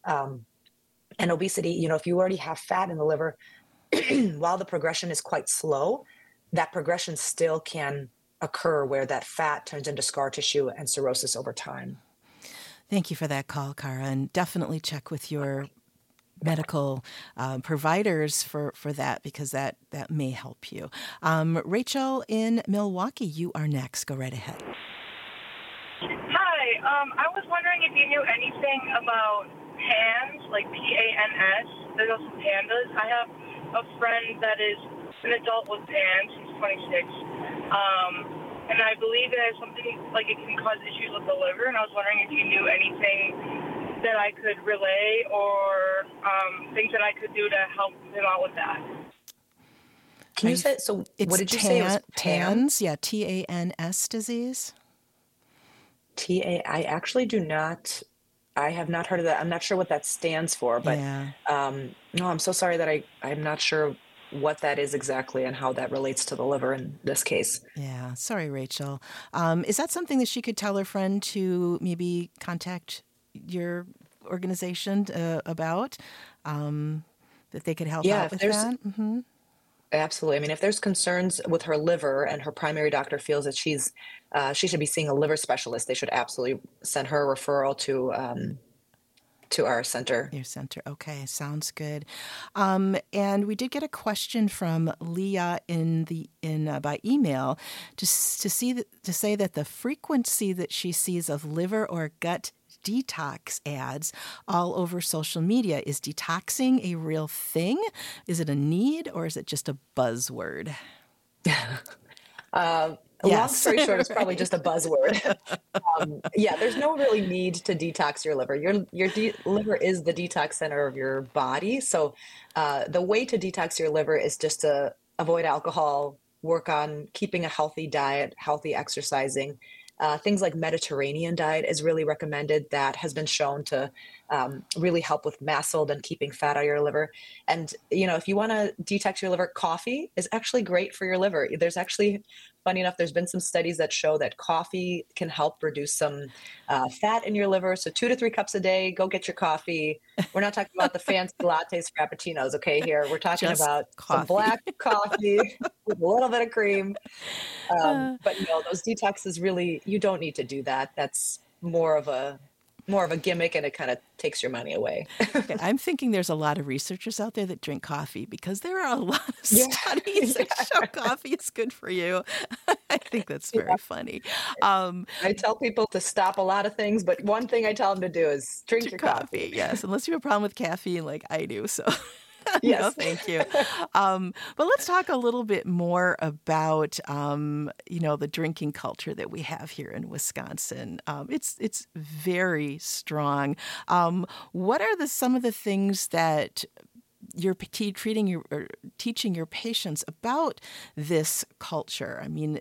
And obesity, if you already have fat in the liver, while the progression is quite slow, that progression still can occur where that fat turns into scar tissue and cirrhosis over time. Thank you for that call, Cara, and definitely check with your medical providers for that, because that may help you. Rachel in Milwaukee, you are next. Go right ahead. Hi, I was wondering if you knew anything about PANS, like PANS. There's also pandas. I have a friend that is an adult with PANS. He's 26. And I believe it has something, like it can cause issues with the liver. And I was wondering if you knew anything that I could relay or things that I could do to help him out with that. Can you say, so what did you say it was TANS? Yeah, TANS disease. I actually do not, I have not heard of that. I'm not sure what that stands for, but Yeah. no, I'm so sorry that I'm not sure what that is exactly and how that relates to the liver in this case. Yeah. Sorry, Rachel. Is that something that she could tell her friend to maybe contact your organization about, that they could help Yeah, out if with there's that? Mm-hmm. absolutely. I mean, if there's concerns with her liver and her primary doctor feels that she should be seeing a liver specialist, they should absolutely send her a referral to our center. Your center. Okay, sounds good. And we did get a question from Leah by email to say that the frequency that she sees of liver or gut detox ads all over social media, is detoxing a real thing? Is it a need, or is it just a buzzword? Long story short, it's probably just a buzzword. Yeah, there's no really need to detox your liver. Your liver is the detox center of your body. So the way to detox your liver is just to avoid alcohol, work on keeping a healthy diet, healthy exercising. Things like Mediterranean diet is really recommended. That has been shown to really help with MASLD and keeping fat out of your liver. And, if you want to detox your liver, coffee is actually great for your liver. There's actually, funny enough, there's been some studies that show that coffee can help reduce some fat in your liver. So 2 to 3 cups a day, go get your coffee. We're not talking about the fancy lattes, frappuccinos, okay, here. We're talking Just about some coffee. black coffee with a little bit of cream. But those detoxes really, you don't need to do that. That's more of a gimmick, and it kind of takes your money away. Okay, I'm thinking there's a lot of researchers out there that drink coffee, because there are a lot of Yeah. studies that show coffee is good for you. I think that's very funny. I tell people to stop a lot of things, but one thing I tell them to do is drink your coffee. Yes, unless you have a problem with caffeine like I do. So Yes. no, thank you. But let's talk a little bit more about, the drinking culture that we have here in Wisconsin. It's very strong. What are some of the things that you're teaching your patients about this culture? I mean,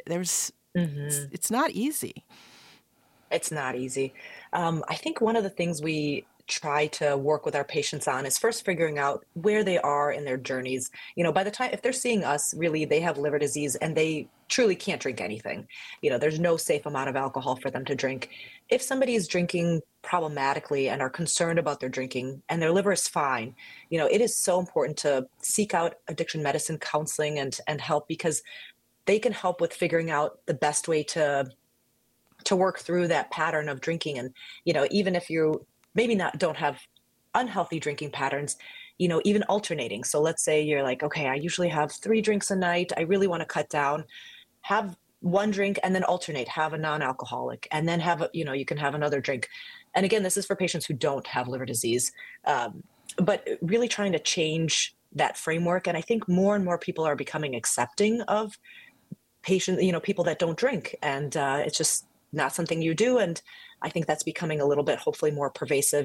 it's not easy. It's not easy. I think one of the things we try to work with our patients on is first figuring out where they are in their journeys. By the time, if they're seeing us, really, they have liver disease and they truly can't drink anything. There's no safe amount of alcohol for them to drink. If somebody is drinking problematically and are concerned about their drinking and their liver is fine, it is so important to seek out addiction medicine counseling and help, because they can help with figuring out the best way to work through that pattern of drinking. And, even if you maybe don't have unhealthy drinking patterns, even alternating. So let's say you're like, okay, I usually have 3 drinks a night. I really want to cut down. Have 1 drink and then alternate, have a non-alcoholic, and then you can have another drink. And again, this is for patients who don't have liver disease, but really trying to change that framework. And I think more and more people are becoming accepting of people that don't drink. And it's just not something you do. And I think that's becoming a little bit, hopefully, more pervasive.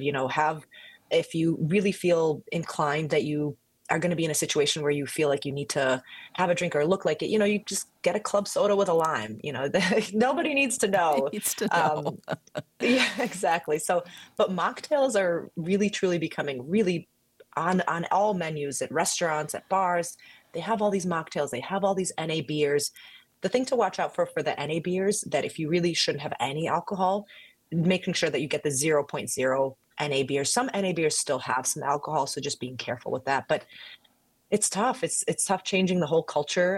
If you really feel inclined that you are going to be in a situation where you feel like you need to have a drink or look like it, you just get a club soda with a lime. Nobody needs to know. Needs to know. Yeah, exactly. So, but mocktails are really, truly becoming really on all menus at restaurants, at bars. They have all these mocktails. They have all these NA beers. The thing to watch out for the NA beers, that if you really shouldn't have any alcohol, making sure that you get the 0.0 NA beers. Some NA beers still have some alcohol, so just being careful with that. But it's tough. It's tough changing the whole culture.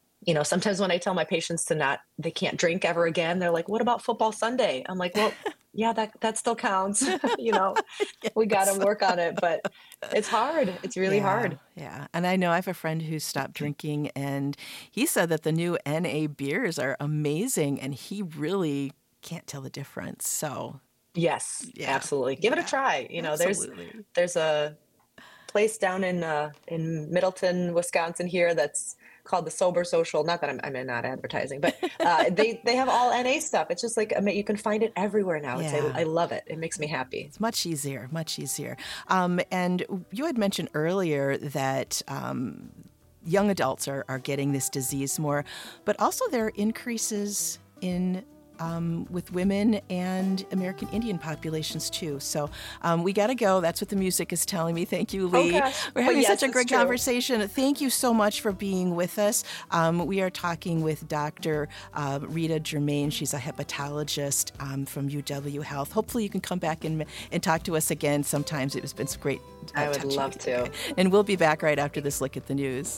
Sometimes when I tell my patients they can't drink ever again, they're like, what about football Sunday? I'm like, well, yeah, that still counts. We got to work on it, but it's hard. It's really hard. Yeah. And I know I have a friend who stopped drinking, and he said that the new NA beers are amazing, and he really can't tell the difference. So Yes, absolutely. Give it a try. absolutely. There's a place down in Middleton, Wisconsin here that's called the Sober Social. Not that I'm not advertising, but they have all NA stuff. It's just like you can find it everywhere now. I love it. It makes me happy. It's much easier, much easier. And you had mentioned earlier that young adults are getting this disease more, but also there are increases in with women and American Indian populations too. So we got to go. That's what the music is telling me. Thank you, Lee. We're having such a great conversation. Thank you so much for being with us. We are talking with Dr. Rita Germain. She's a hepatologist from UW Health. Hopefully you can come back and talk to us again sometimes. It's been great. I would love to. And we'll be back right after this look at the news.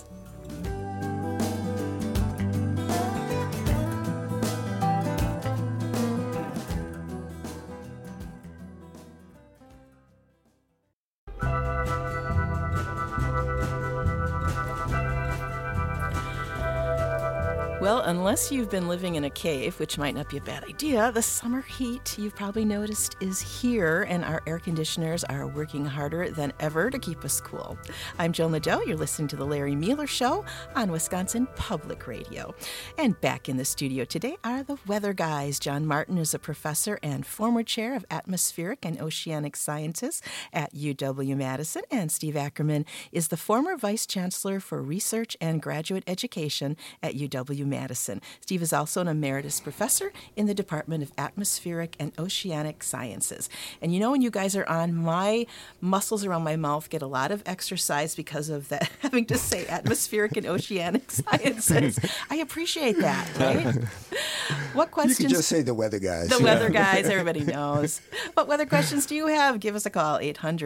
Well, unless you've been living in a cave, which might not be a bad idea, the summer heat, you've probably noticed, is here, and our air conditioners are working harder than ever to keep us cool. I'm Joan Nadeau. You're listening to The Larry Mueller Show on Wisconsin Public Radio. And back in the studio today are the weather guys. John Martin is a professor and former chair of atmospheric and oceanic sciences at UW-Madison, and Steve Ackerman is the former vice chancellor for research and graduate education at UW-Madison. Steve is also an emeritus professor in the Department of Atmospheric and Oceanic Sciences. And when you guys are on, my muscles around my mouth get a lot of exercise because of that, having to say atmospheric and oceanic sciences. I appreciate that, right? What questions? You can just say the weather guys. The weather guys, everybody knows. What weather questions do you have? Give us a call,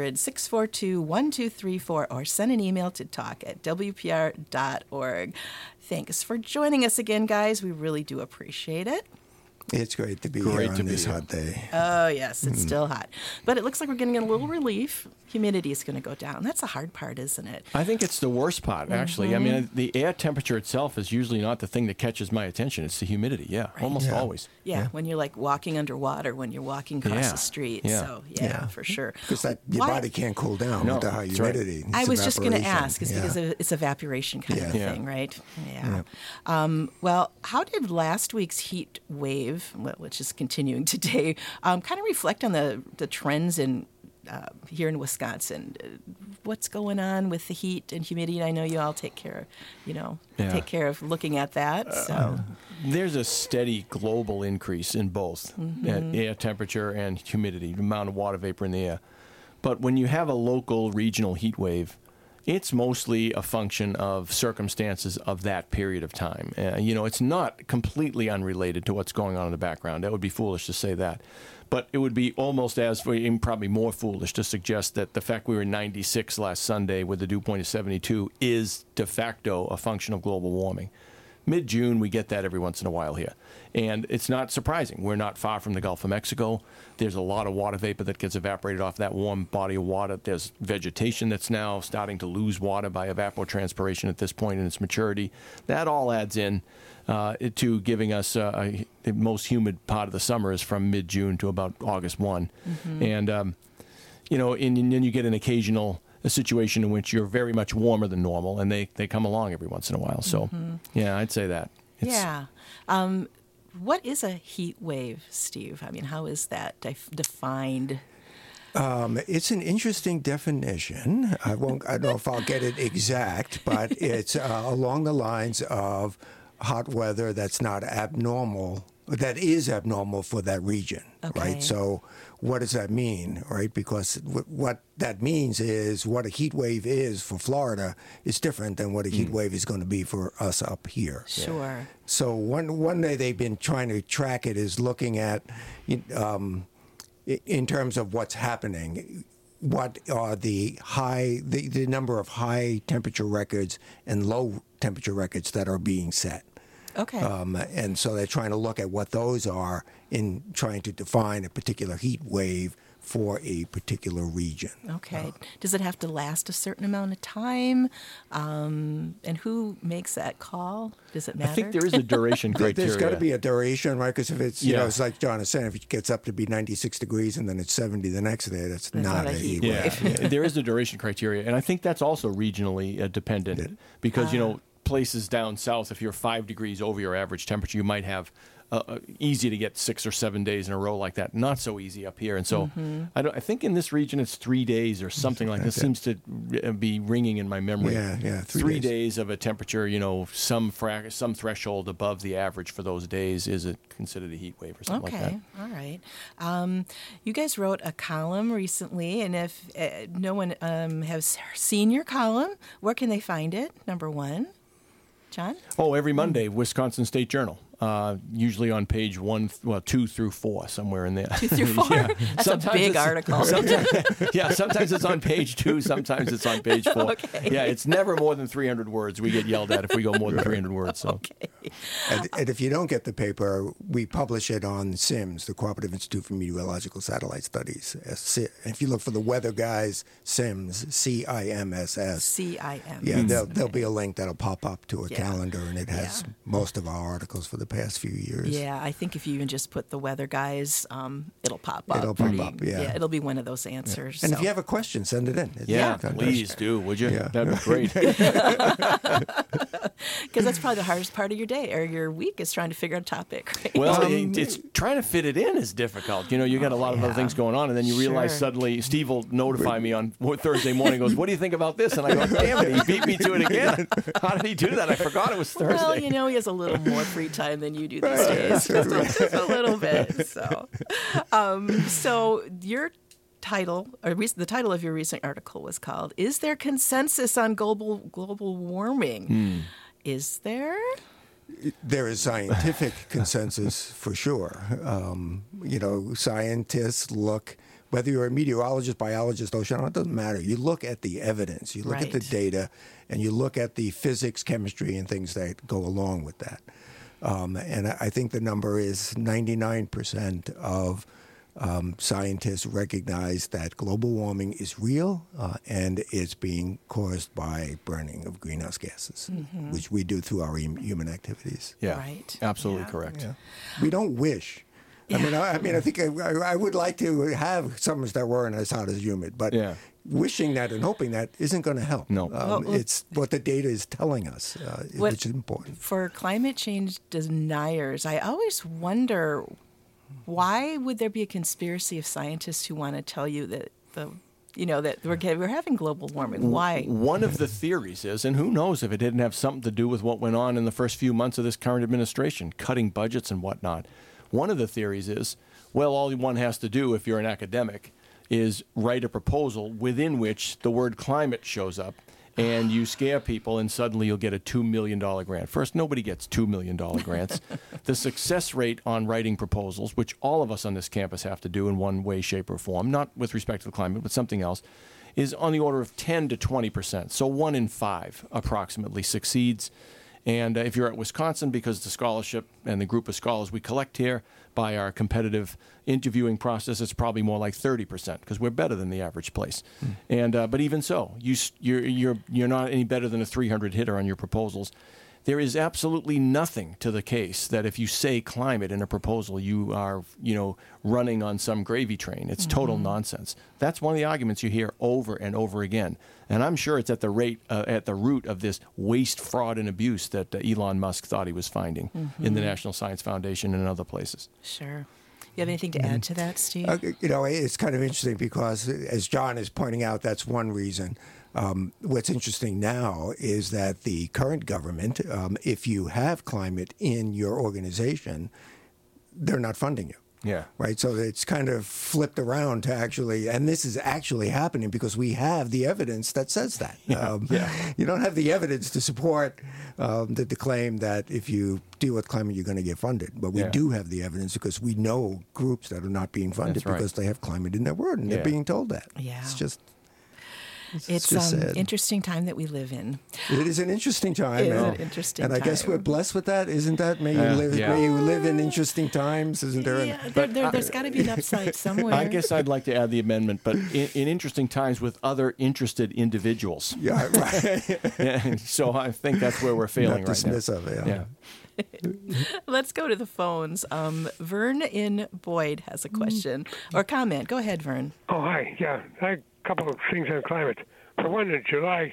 800-642-1234, or send an email to talk@wpr.org. Thanks for joining us again, guys. We really do appreciate it. It's great to be here on this hot day. Oh, yes, it's still hot. But it looks like we're getting a little relief. Humidity is going to go down. That's the hard part, isn't it? I think it's the worst part, actually. I mean, the air temperature itself is usually not the thing that catches my attention. It's the humidity, almost always. Yeah, when you're like walking underwater, when you're walking across the street. Yeah. So, for sure. Because your body can't cool down with the high humidity. Right. I was just going to ask, because it's evaporation kind of thing, right? Yeah. Well, how did last week's heat wave, which is continuing today, kind of reflect on the trends in here in Wisconsin? What's going on with the heat and humidity? I know you all take care of looking at that. So there's a steady global increase in both air temperature and humidity, the amount of water vapor in the air. But when you have a local regional heat wave, it's mostly a function of circumstances of that period of time. It's not completely unrelated to what's going on in the background. That would be foolish to say that. But it would be almost probably more foolish to suggest that the fact we were 96 last Sunday with the dew point of 72 is de facto a function of global warming. Mid-June, we get that every once in a while here. And it's not surprising. We're not far from the Gulf of Mexico. There's a lot of water vapor that gets evaporated off that warm body of water. There's vegetation that's now starting to lose water by evapotranspiration at this point in its maturity. That all adds in to giving us the most humid part of the summer is from mid-June to about August 1. And, and then you get an occasional situation in which you're very much warmer than normal, and they come along every once in a while. So, I'd say that. What is a heat wave, Steve? I mean, how is that defined? It's an interesting definition. I don't know if I'll get it exact, but it's along the lines of hot weather that's not abnormal, that is abnormal for that region, right? So what does that mean, right? Because what that means is what a heat wave is for Florida is different than what a heat wave is going to be for us up here. Sure. So one way they've been trying to track it is looking at, in terms of what's happening, what are the number of high temperature records and low temperature records that are being set. Okay. And so they're trying to look at what those are in trying to define a particular heat wave for a particular region. Okay. Does it have to last a certain amount of time? And who makes that call? Does it matter? I think there is a duration criteria. There's got to be a duration, right? Because if it's, you know, it's like John is saying, if it gets up to be 96 degrees and then it's 70 the next day, that's not a heat wave. Yeah, there is a duration criteria. And I think that's also regionally dependent because, you know, places down south, if you're 5 degrees over your average temperature, you might have easy to get 6 or 7 days in a row like that. Not so easy up here. And so I think in this region it's 3 days or something like this. Seems to be ringing in my memory. Yeah, 3 days of a temperature, you know, some threshold above the average for those days is considered a heat wave or something like that. Okay, all right. You guys wrote a column recently, and if no one has seen your column, where can they find it, number one? John? Oh, every Monday, Wisconsin State Journal. Usually on page 2 through 4, somewhere in there. 2 through 4? Yeah. That's a big article. Sometimes it's on page 2, sometimes it's on page 4. Okay. Yeah, it's never more than 300 words. We get yelled at if we go more than 300 words. So. Okay. And if you don't get the paper, we publish it on CIMS, the Cooperative Institute for Meteorological Satellite Studies. If you look for the weather guys, CIMS, CIMSS. CIM. Yeah, there'll be a link that'll pop up to a calendar, and it has most of our articles for the past few years. Yeah, I think if you even just put the weather guys, it'll pop up. It'll pop up, yeah. It'll be one of those answers. And so. if you have a question, send it in. Please do, would you? Yeah. That'd be great. Because that's probably the hardest part of your day or your week is trying to figure out a topic. Right? Well, it's trying to fit it in is difficult. You know, you got a lot of other things going on, and then you realize suddenly Steve will notify me on Thursday morning, goes, what do you think about this? And I go, damn it, he beat me to it again. How did he do that? I forgot it was Thursday. Well, you know, he has a little more free time than you do these days. Just a little bit. So your title, or the title of your recent article was called, "Is There Consensus on Global Warming?" Is there? There is scientific consensus for sure. You know, scientists look, whether you're a meteorologist, biologist, oceanographer, it doesn't matter. You look at the evidence, you look at the data, and you look at the physics, chemistry, and things that go along with that. And I think the number is 99% of scientists recognize that global warming is real and it's being caused by burning of greenhouse gases, which we do through our human activities. Yeah, right. Absolutely correct. Yeah. We don't wish. I mean, I think I would like to have summers that weren't as hot as humid, but wishing that and hoping that isn't going to help. No. It's what the data is telling us, which is important. For climate change deniers, I always wonder, why would there be a conspiracy of scientists who want to tell you that that we're having global warming? Why? One of the theories is, and who knows if it didn't have something to do with what went on in the first few months of this current administration, cutting budgets and whatnot. One of the theories is, well, all one has to do if you're an academic is write a proposal within which the word climate shows up, and you scare people, and suddenly you'll get a $2 million grant. First, nobody gets $2 million grants. The success rate on writing proposals, which all of us on this campus have to do in one way, shape, or form, not with respect to the climate, but something else, is on the order of 10 to 20%. So 1 in 5 approximately succeeds. And if you're at Wisconsin, because the scholarship and the group of scholars we collect here by our competitive interviewing process, it's probably more like 30% because we're better than the average place. And but even so, you're not any better than a 300 hitter on your proposals. There is absolutely nothing to the case that if you say climate in a proposal, you are, running on some gravy train. It's total nonsense. That's one of the arguments you hear over and over again. And I'm sure it's at the root of this waste, fraud, and abuse that Elon Musk thought he was finding in the National Science Foundation and other places. Sure. You have anything to add to that, Steve? It's kind of interesting because, as John is pointing out, that's one reason. What's interesting now is that the current government, if you have climate in your organization, they're not funding you. Yeah. Right. So it's kind of flipped around to actually, and this is actually happening because we have the evidence that says that. You don't have the evidence to support the claim that if you deal with climate, you're going to get funded. But we do have the evidence because we know groups that are not being funded because they have climate in their word and they're being told that. Yeah. It's just. It's just sad. interesting time that we live in. It is an interesting time. It is an interesting and I guess time. we're blessed with that, isn't that? May you live in interesting times, isn't there? Yeah, there's got to be an upside somewhere. I guess I'd like to add the amendment, but in interesting times with other interested individuals. Yeah, right. Yeah, so I think that's where we're failing Not right now. dismissive, yeah. Let's go to the phones. Vern in Boyd has a question or comment. Go ahead, Vern. Oh, hi. Yeah, I have a couple of things on climate. For one, in July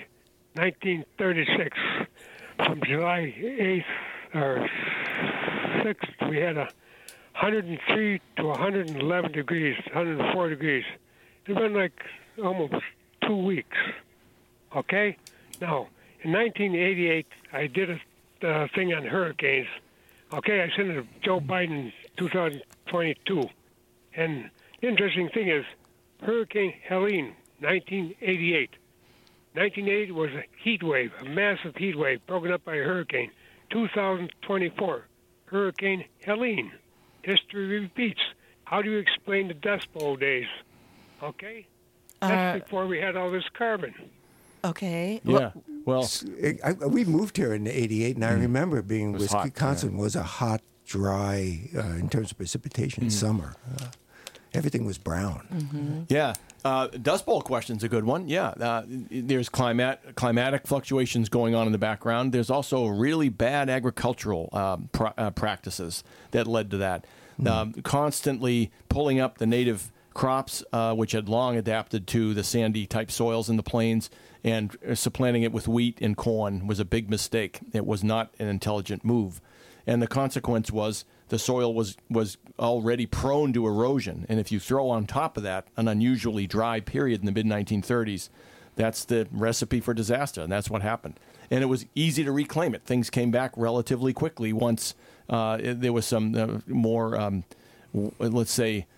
1936, from July 8th or 6th, we had 103 to 111 degrees, 104 degrees. It's been like almost 2 weeks. Okay? Now, in 1988, I did a thing on hurricanes. Okay, I sent it to Joe Biden 2022. And the interesting thing is, Hurricane Helene, 1988. 1980 was a heat wave, a massive heat wave broken up by a hurricane. 2024, Hurricane Helene. History repeats. How do you explain the Dust Bowl days? Okay? That's before we had all this carbon. Okay. Yeah. Well, we moved here in '88, and I remember being Wisconsin hot, was a hot, dry, in terms of precipitation, summer. Everything was brown. Mm-hmm. Yeah. Dust Bowl question's a good one. Yeah. There's climatic fluctuations going on in the background. There's also really bad agricultural practices that led to that. Constantly pulling up the native crops, which had long adapted to the sandy-type soils in the plains, and supplanting it with wheat and corn was a big mistake. It was not an intelligent move. And the consequence was the soil was already prone to erosion. And if you throw on top of that an unusually dry period in the mid-1930s, that's the recipe for disaster, and that's what happened. And it was easy to reclaim it. Things came back relatively quickly once there was some more, let's say,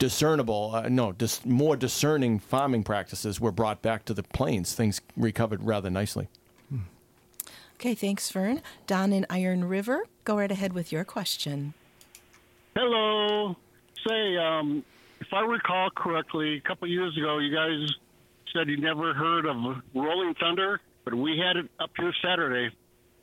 more discerning farming practices were brought back to the plains. Things recovered rather nicely. Okay, thanks, Vern. Don in Iron River, go right ahead with your question. Hello. Say, if I recall correctly, a couple of years ago, you guys said you never heard of Rolling Thunder, but we had it up here Saturday.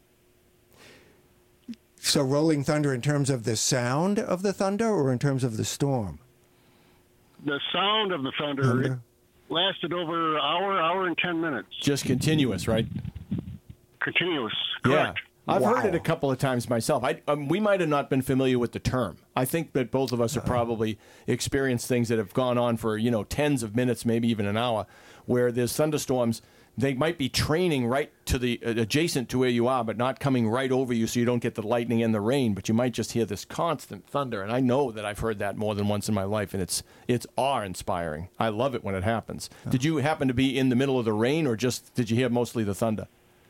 So Rolling Thunder in terms of the sound of the thunder or in terms of the storm? The sound of the thunder. It lasted over an hour and 10 minutes. Just continuous, right? Continuous, correct. Yeah. I've heard it a couple of times myself. We might have not been familiar with the term. I think that both of us have probably experienced things that have gone on for, tens of minutes, maybe even an hour, where there's thunderstorms. They might be training right to the adjacent to where you are, but not coming right over you so you don't get the lightning and the rain, but you might just hear this constant thunder. And I know that I've heard that more than once in my life, and it's awe-inspiring. I love it when it happens. Did you happen to be in the middle of the rain, or just did you hear mostly the thunder?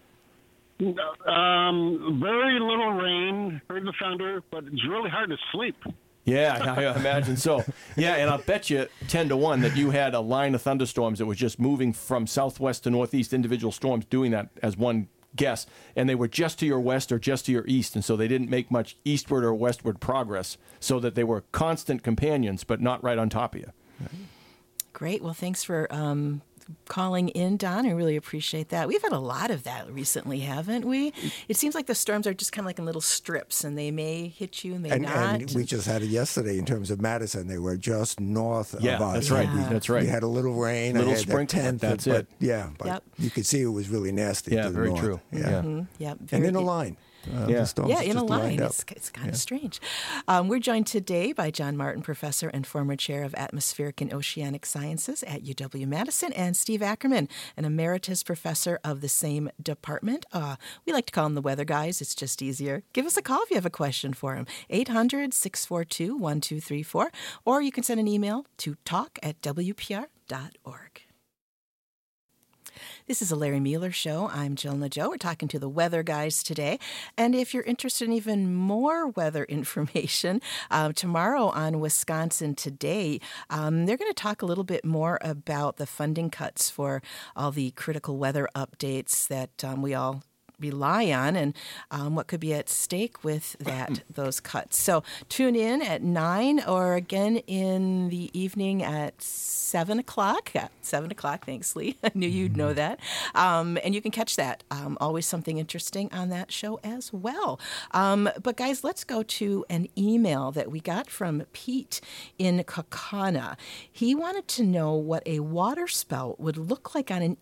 Very little rain, heard the thunder, but it's really hard to sleep. Yeah, I imagine so. Yeah, and I'll bet you 10 to 1 that you had a line of thunderstorms that was just moving from southwest to northeast, individual storms doing that as one guess, and they were just to your west or just to your east, and so they didn't make much eastward or westward progress, so that they were constant companions, but not right on top of you. Great. Well, thanks for calling in, Don. I really appreciate that. We've had a lot of that recently, haven't we? It seems like the storms are just kind of like in little strips, and they may hit you, may not. And we just had it yesterday in terms of Madison. They were just north of us. That's right. Yeah. That's right. We had a little rain. Little I had sprinkle. 10th, That's but, it. Yeah, but you could see it was really nasty. Yeah, to the very north. true. Yeah. Mm-hmm. Yeah, And in a line. The storms in a just line. lined up. It's kind of strange. We're joined today by John Martin, professor and former chair of atmospheric and oceanic sciences at UW-Madison, and Steve Ackerman, an emeritus professor of the same department. We like to call them the weather guys. It's just easier. Give us a call if you have a question for them. 800-642-1234, or you can send an email to talk@wpr.org. This is a Larry Mueller Show. I'm Jill Nadeau. We're talking to the weather guys today. And if you're interested in even more weather information, tomorrow on Wisconsin Today, they're going to talk a little bit more about the funding cuts for all the critical weather updates that we all rely on, and what could be at stake with those cuts. So tune in at 9 or again in the evening at 7 o'clock. 7 o'clock, thanks, Lee. I knew you'd know that. And you can catch that. Always something interesting on that show as well. But guys, let's go to an email that we got from Pete in Kaukauna. He wanted to know what a water spout would look like on an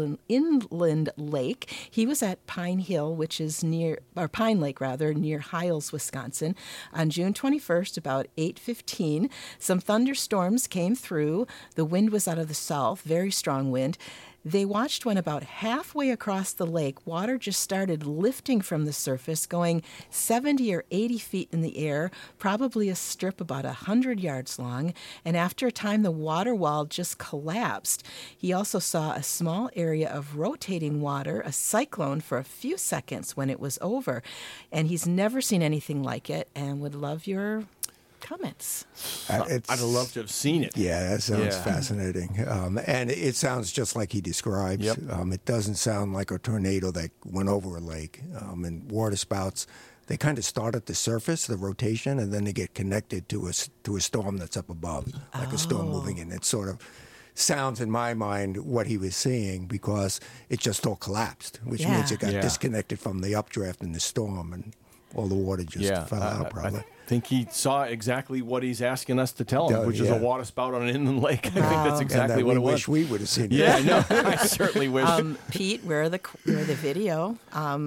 inland lake. He was at Pine Hill, which is Pine Lake, near Hiles, Wisconsin, on June 21st, about 8:15. Some thunderstorms came through. The wind was out of the south, very strong wind. They watched when about halfway across the lake, water just started lifting from the surface, going 70 or 80 feet in the air, probably a strip about 100 yards long. And after a time, the water wall just collapsed. He also saw a small area of rotating water, a cyclone, for a few seconds when it was over. And he's never seen anything like it and would love your comments. I'd love to have seen it. Yeah, that sounds fascinating. And it sounds just like he describes. Yep. It doesn't sound like a tornado that went over a lake. And water spouts, they kind of start at the surface, the rotation, and then they get connected to a storm that's up above, like a storm moving in. It sort of sounds in my mind what he was seeing, because it just all collapsed, which means it got disconnected from the updraft in the storm, and all the water just fell out probably. I think he saw exactly what he's asking us to tell him, which is a water spout on an inland lake. I think that's exactly what it was. Wish we would have seen it. Yeah, I know. I certainly wish. Pete, where are the video?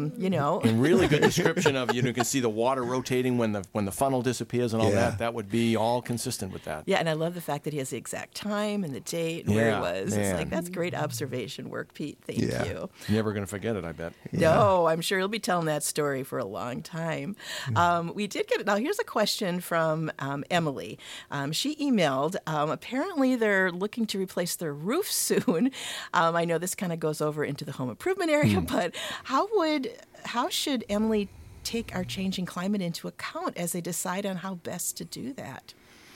And really good description of, you can see the water rotating when the funnel disappears and all that. That would be all consistent with that. Yeah, and I love the fact that he has the exact time and the date and where he was. It's like, that's great observation work, Pete. Thank you. Never going to forget it, I bet. No, I'm sure he'll be telling that story for a long time. We did get it. Now, here's a question from Emily. She emailed, apparently they're looking to replace their roof soon. I know this kind of goes over into the home improvement area, but how should Emily take our changing climate into account as they decide on how best to do that?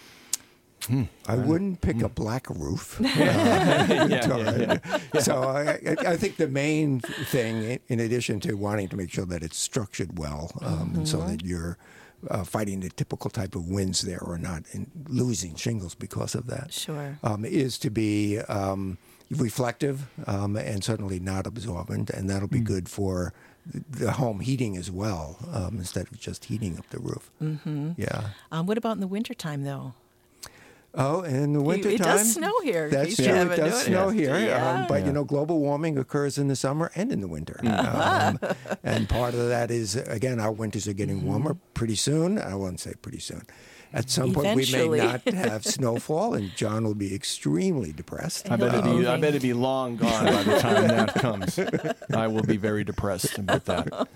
I wouldn't pick a black roof. So I think the main thing, in addition to wanting to make sure that it's structured well, and so that you're fighting the typical type of winds there or not, and losing shingles because of that, is to be reflective and certainly not absorbent, and that'll be good for the home heating as well, instead of just heating up the roof. What about in the wintertime, though? Oh, in the wintertime? It does snow here. That's true. It does snow here. But, global warming occurs in the summer and in the winter. And part of that is, again, our winters are getting warmer pretty soon. I won't say pretty soon. At some point, we may not have snowfall, and John will be extremely depressed. I bet it'd be long gone by the time that comes. I will be very depressed about that.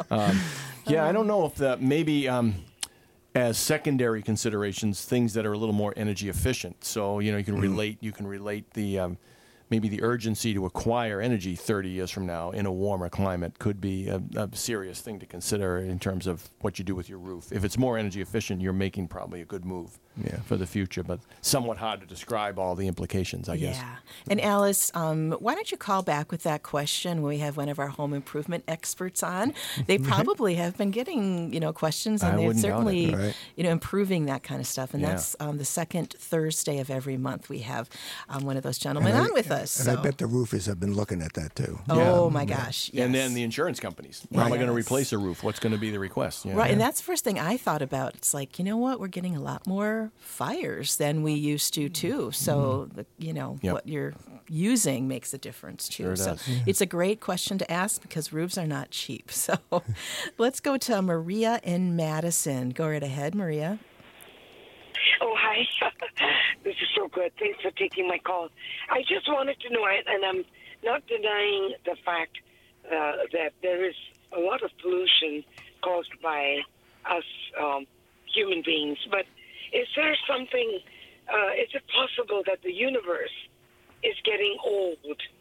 I don't know if maybe... as secondary considerations, things that are a little more energy efficient. So, you can relate the maybe the urgency to acquire energy 30 years from now in a warmer climate could be a serious thing to consider in terms of what you do with your roof. If it's more energy efficient, you're making probably a good move for the future, but somewhat hard to describe all the implications, I guess. Yeah. And Alice, why don't you call back with that question when we have one of our home improvement experts on? They probably have been getting, questions, and they're certainly, improving that kind of stuff. And that's the second Thursday of every month we have one of those gentlemen on with us. And I bet the roofers have been looking at that too. Oh my gosh! Yes. And then the insurance companies. How am I going to replace a roof? What's going to be the request? Right, and that's the first thing I thought about. It's like, we're getting a lot more fires than we used to too. So what you're using makes a difference too. Sure does. It's a great question to ask because roofs are not cheap. So let's go to Maria in Madison. Go right ahead, Maria. Oh, hi. This is so good. Thanks for taking my call. I just wanted to know, and I'm not denying the fact that there is a lot of pollution caused by us human beings, but is there something, is it possible that the universe is getting old?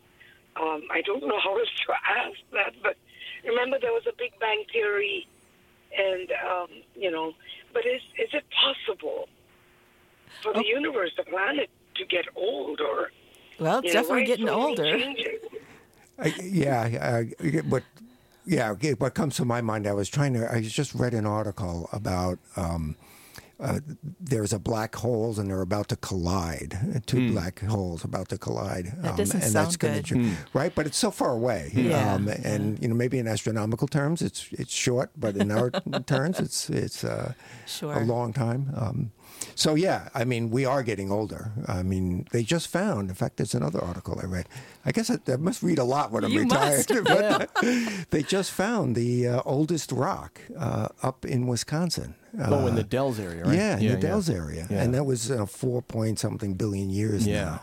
I don't know how else to ask that, but remember there was a Big Bang Theory, and, but is it possible for the universe, the planet, to get old? Or well, it's definitely getting older. But what comes to my mind, I just read an article about there's a black hole and they're about to collide. Two black holes about to collide. That doesn't and sound that's gonna, good. right? But it's so far away. Yeah. And maybe in astronomical terms, it's short, but in our terms, it's Sure. a long time. So yeah, I mean, we are getting older. I mean, they just found. In fact, there's another article I read. I guess I must read a lot when I'm You retired. must. But they just found the oldest rock up in Wisconsin. In the Dells area, right? Yeah, in the Dells area, Yeah. and that was 4-point-something billion years now.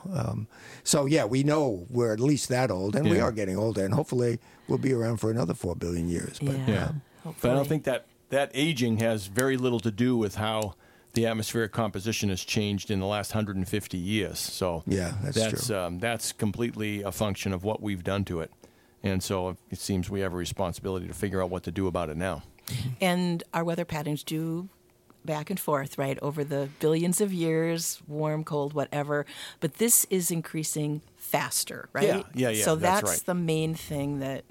So yeah, we know we're at least that old, and we are getting older, and hopefully we'll be around for another 4 billion years. But, But I don't think that aging has very little to do with how the atmospheric composition has changed in the last 150 years. So that's true. That's completely a function of what we've done to it. And so it seems we have a responsibility to figure out what to do about it now. And our weather patterns do back and forth, right, over the billions of years, warm, cold, whatever. But this is increasing faster, right? Yeah, So that's that's right. the main thing that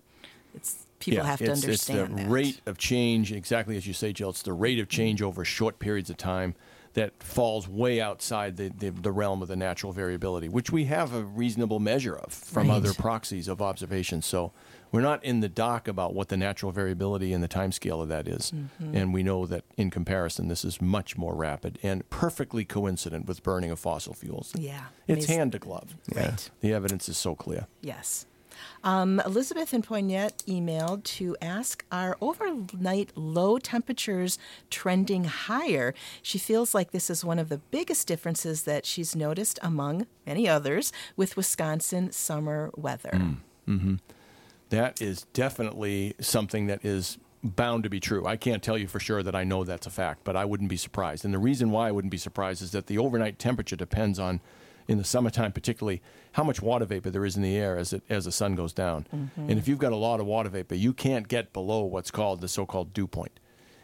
people have to understand. It's the that. rate of change, exactly as you say, Jill. It's the rate of change over short periods of time that falls way outside the realm of the natural variability, which we have a reasonable measure of from other proxies of observation. So we're not in the dark about what the natural variability and the time scale of that is. Mm-hmm. And we know that in comparison, this is much more rapid and perfectly coincident with burning of fossil fuels. Yeah. It's hand to glove. Right. The evidence is so clear. Yes. Elizabeth in Poignette emailed to ask, are overnight low temperatures trending higher? She feels like this is one of the biggest differences that she's noticed among many others with Wisconsin summer weather. Mm-hmm. That is definitely something that is bound to be true. I can't tell you for sure that I know that's a fact, but I wouldn't be surprised. And the reason why I wouldn't be surprised is that the overnight temperature depends on, in the summertime particularly, how much water vapor there is in the air as the sun goes down. Mm-hmm. And if you've got a lot of water vapor, you can't get below what's called the so-called dew point.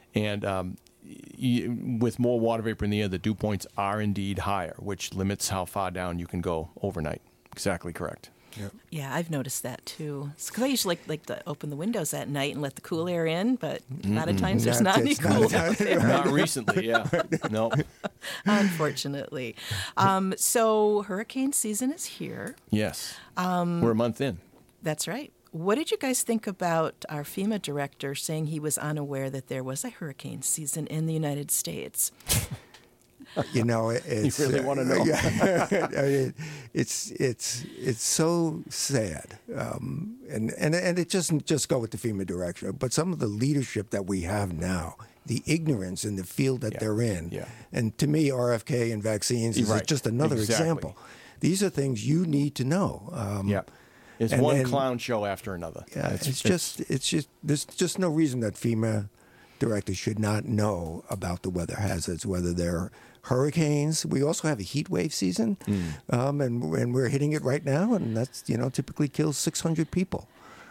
And with more water vapor in the air, the dew points are indeed higher, which limits how far down you can go overnight. Exactly correct. Yep. Yeah, I've noticed that too. Because I usually like to open the windows at night and let the cool air in, but a lot of times there's not any cool air. Not recently, yeah. No. Unfortunately. So hurricane season is here. Yes. We're a month in. That's right. What did you guys think about our FEMA director saying he was unaware that there was a hurricane season in the United States? It's, you really want to know? It's so sad, and it doesn't just go with the FEMA director, but some of the leadership that we have now, the ignorance in the field that they're in, and to me, RFK and vaccines is just another example. These are things you need to know. It's one clown show after another. Yeah, it's just there's just no reason that FEMA directors should not know about the weather hazards, whether they're hurricanes. We also have a heat wave season, and we're hitting it right now, and that's typically kills 600 people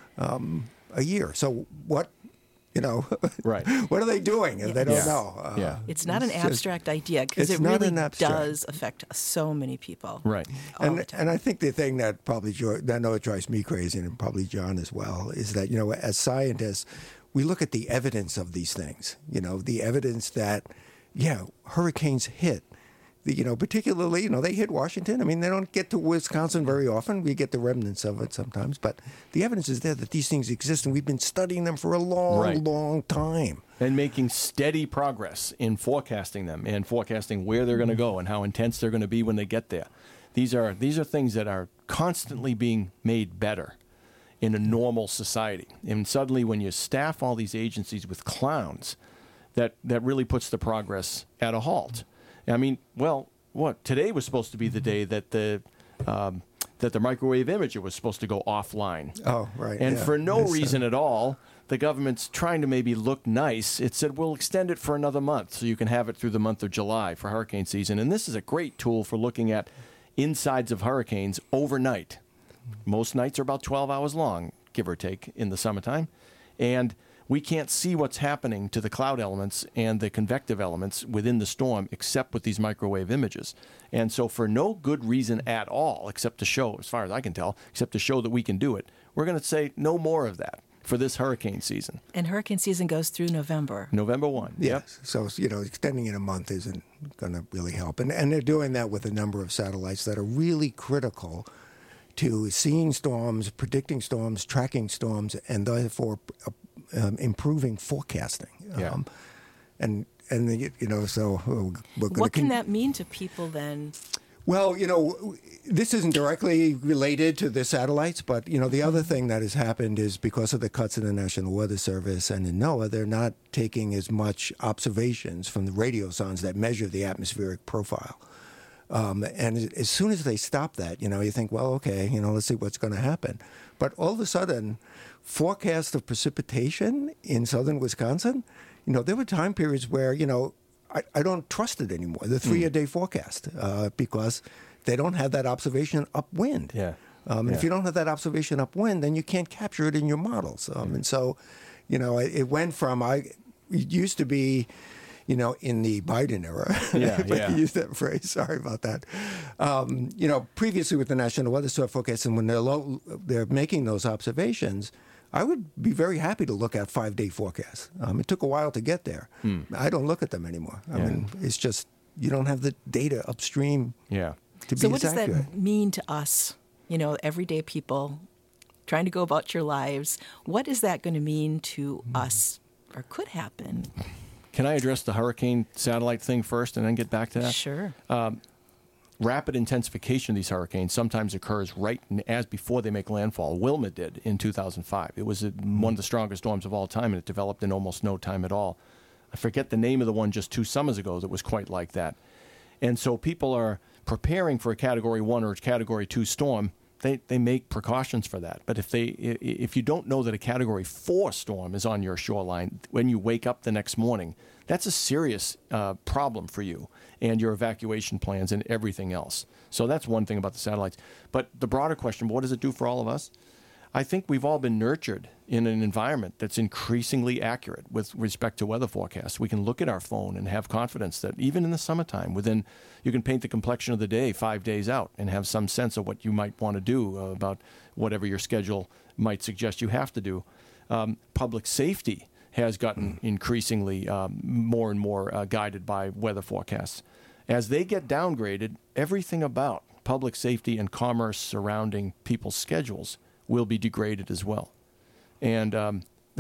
a year. So what? What are they doing? They don't know. It's not an abstract idea because it really does affect so many people. Right. And I think the thing that probably I know it drives me crazy, and probably John as well, is that as scientists, we look at the evidence of these things. The evidence that hurricanes hit. Particularly, they hit Washington. I mean, they don't get to Wisconsin very often. We get the remnants of it sometimes. But the evidence is there that these things exist, and we've been studying them for a long, long time. And making steady progress in forecasting them and forecasting where they're going to go and how intense they're going to be when they get there. These are things that are constantly being made better in a normal society. And suddenly when you staff all these agencies with clowns, that really puts the progress at a halt. I mean, today was supposed to be the day that the microwave imager was supposed to go offline. Oh, right. And for no reason at all, the government's trying to maybe look nice. It said, we'll extend it for another month so you can have it through the month of July for hurricane season. And this is a great tool for looking at insides of hurricanes overnight. Most nights are about 12 hours long, give or take, in the summertime. And we can't see what's happening to the cloud elements and the convective elements within the storm except with these microwave images. And so for no good reason at all, except to show, as far as I can tell, except to show that we can do it, we're going to say no more of that for this hurricane season. And hurricane season goes through November. November 1. Yes. So, extending it a month isn't going to really help. And they're doing that with a number of satellites that are really critical to seeing storms, predicting storms, tracking storms, and therefore improving forecasting. Yeah. So we're going What can that mean to people then? Well, this isn't directly related to the satellites, but, the other thing that has happened is because of the cuts in the National Weather Service and in NOAA, they're not taking as much observations from the radiosondes that measure the atmospheric profile. And as soon as they stop that, you think, well, okay, let's see what's going to happen. But all of a sudden, forecast of precipitation in southern Wisconsin, there were time periods where, I don't trust it anymore, the 3-a-day forecast, because they don't have that observation upwind. Yeah. If you don't have that observation upwind, then you can't capture it in your models. And so, it went from, it used to be, in the Biden era, if I can use that phrase, sorry about that. Previously with the National Weather Service forecast, and when they're making those observations, I would be very happy to look at 5-day forecasts. It took a while to get there. I don't look at them anymore. I mean, it's just you don't have the data upstream to be So what as does accurate. that mean to us, everyday people trying to go about your lives? What is that going to mean to us or could happen? Can I address the hurricane satellite thing first and then get back to that? Sure. Rapid intensification of these hurricanes sometimes occurs right as before they make landfall. Wilma did in 2005. It was one of the strongest storms of all time, and it developed in almost no time at all. I forget the name of the one just 2 summers ago that was quite like that. And so people are preparing for a Category 1 or a Category 2 storm. They make precautions for that. But if you don't know that a Category 4 storm is on your shoreline when you wake up the next morning, that's a serious problem for you and your evacuation plans and everything else. So that's one thing about the satellites. But the broader question, what does it do for all of us? I think we've all been nurtured in an environment that's increasingly accurate with respect to weather forecasts. We can look at our phone and have confidence that even in the summertime, you can paint the complexion of the day 5 days out and have some sense of what you might want to do about whatever your schedule might suggest you have to do. Public safety has gotten increasingly more and more guided by weather forecasts. As they get downgraded, everything about public safety and commerce surrounding people's schedules will be degraded as well. And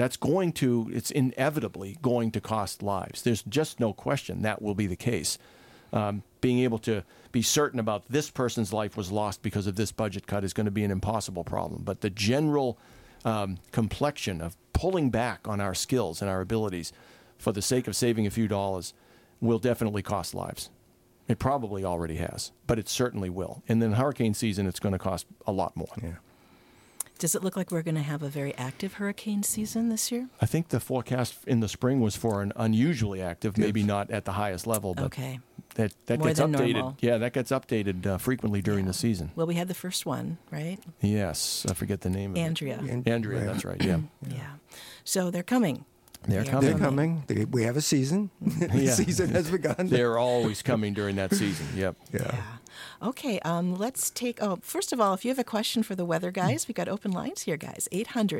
it's inevitably going to cost lives. There's just no question that will be the case. Being able to be certain about this person's life was lost because of this budget cut is going to be an impossible problem. But the general complexion of pulling back on our skills and our abilities for the sake of saving a few dollars will definitely cost lives. It probably already has, but it certainly will. And then hurricane season, it's going to cost a lot more. Yeah. Does it look like we're going to have a very active hurricane season this year? I think the forecast in the spring was for an unusually active, maybe not at the highest level, but okay. that More gets than updated. normal. Yeah, that gets updated frequently during the season. Well, we had the first one, right? Yes, I forget the name of Andrea. it. Andrea, that's right, yeah. Yeah. So they're coming. They're coming. We have a season. The season has begun. They're always coming during that season, yep. Yeah. Okay, let's take, first of all, if you have a question for the weather guys, we got open lines here, guys.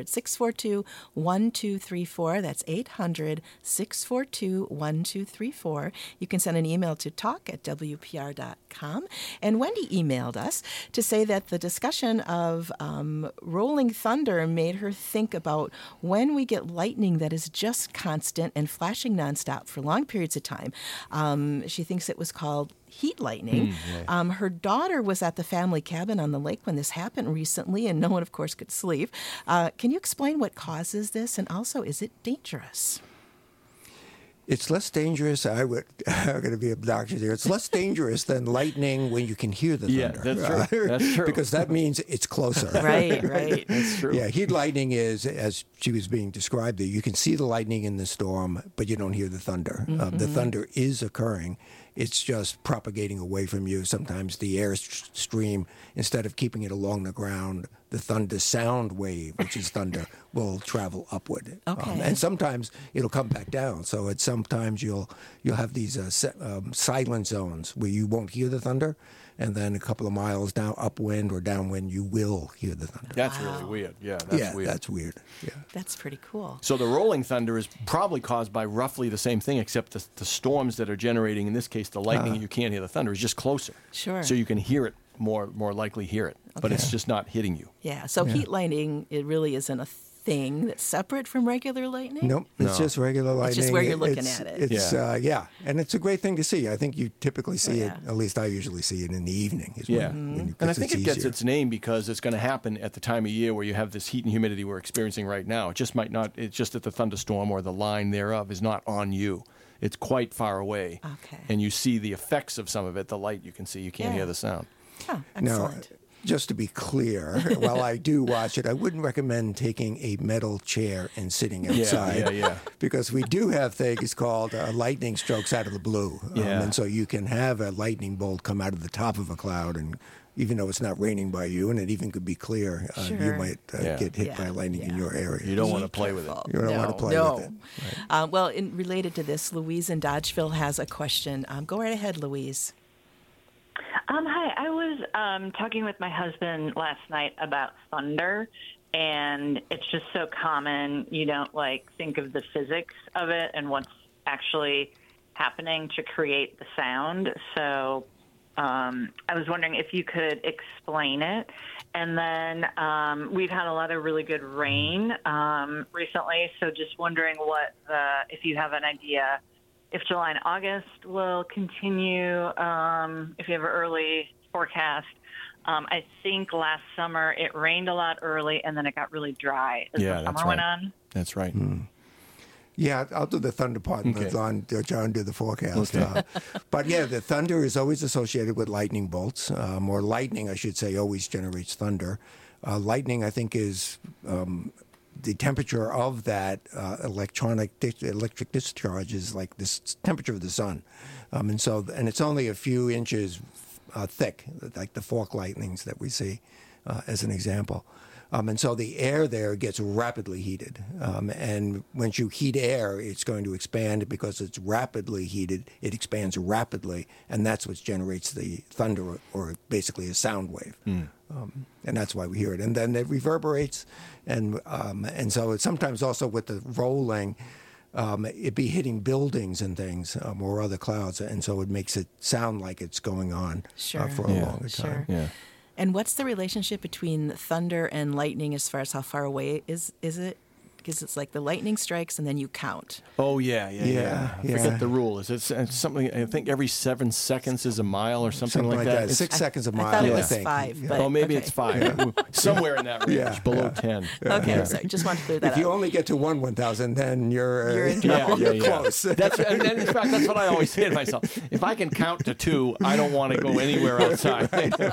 800-642-1234. That's 800-642-1234. You can send an email to talk@wpr.com. And Wendy emailed us to say that the discussion of rolling thunder made her think about when we get lightning that is just constant and flashing nonstop for long periods of time. She thinks it was called heat lightning. Her daughter was at the family cabin on the lake when this happened recently, and no one, of course, could sleep. Can you explain what causes this, and also, is it dangerous? It's less dangerous. I'm going to be obnoxious here. It's less dangerous than lightning when you can hear the thunder. Yeah, that's true. That's true. Because that means it's closer. Right. That's true. Yeah, heat lightning is, as she was being described there, you can see the lightning in the storm, but you don't hear the thunder. The thunder is occurring. It's just propagating away from you. Sometimes the air stream, instead of keeping it along the ground, the thunder sound wave, which is thunder, will travel upward. Okay. And sometimes it'll come back down. So sometimes you'll have these silent zones where you won't hear the thunder. and then a couple of miles down upwind or downwind, you will hear the thunder. That's really weird. Yeah, that's weird. That's weird. Yeah. That's pretty cool. So the rolling thunder is probably caused by roughly the same thing, except the storms that are generating, in this case, the lightning, you can't hear the thunder, is just closer. Sure. So you can hear it more likely hear it, but it's just not hitting you. Yeah. So heat lightning, it really isn't a thing that's separate from regular lightning? Nope, it's just regular lightning. It's just where you're looking at it. It's, and it's a great thing to see. I think you typically see it, at least I usually see it in the evening. And I think it gets its name because it's going to happen at the time of year where you have this heat and humidity we're experiencing right now. It just might not, it's just that the thunderstorm or the line thereof is not on you. It's quite far away. Okay. And you see the effects of some of it, the light you can see, you can't hear the sound. Oh, excellent. Now, just to be clear, while I do watch it, I wouldn't recommend taking a metal chair and sitting outside. Because we do have things called lightning strokes out of the blue. And so you can have a lightning bolt come out of the top of a cloud, and even though it's not raining by you, and it even could be clear, you might get hit by lightning in your area. You don't want to play with it. You don't want to play with it. Right. Well, related to this, Louise in Dodgeville has a question. Go right ahead, Louise. Hi, I was talking with my husband last night about thunder, and it's just so common. You don't think of the physics of it and what's actually happening to create the sound. So I was wondering if you could explain it. And then we've had a lot of really good rain recently, so just wondering if you have an idea if July and August will continue, if you have an early forecast. I think last summer it rained a lot early, and then it got really dry as the summer went on. That's right. Yeah, I'll do the thunder part and let John do the forecast. But the thunder is always associated with lightning bolts, or lightning, I should say, always generates thunder. Lightning, I think, is the temperature of that electric discharge is like this temperature of the sun, and it's only a few inches thick, like the fork lightnings that we see, as an example. And so the air there gets rapidly heated. And once you heat air, it's going to expand because it's rapidly heated. It expands rapidly, and that's what generates the thunder, or basically a sound wave. And that's why we hear it. And then it reverberates, and so it's sometimes also with the rolling, it be hitting buildings and things or other clouds, and so it makes it sound like it's going on for a longer time. Sure. And what's the relationship between thunder and lightning as far as how far away is it? Because it's like the lightning strikes and then you count. Oh, yeah. I forget the rule. It's something, I think every 7 seconds is a mile or something like that. 6 seconds a mile, I thought it was 5. But, maybe it's 5. Somewhere in that range, below 10. Okay, so just want to clear that up. If you only get to 1/1000, then you're in trouble. You're close. In fact, that's what I always say to myself. If I can count to 2, I don't want to go anywhere outside.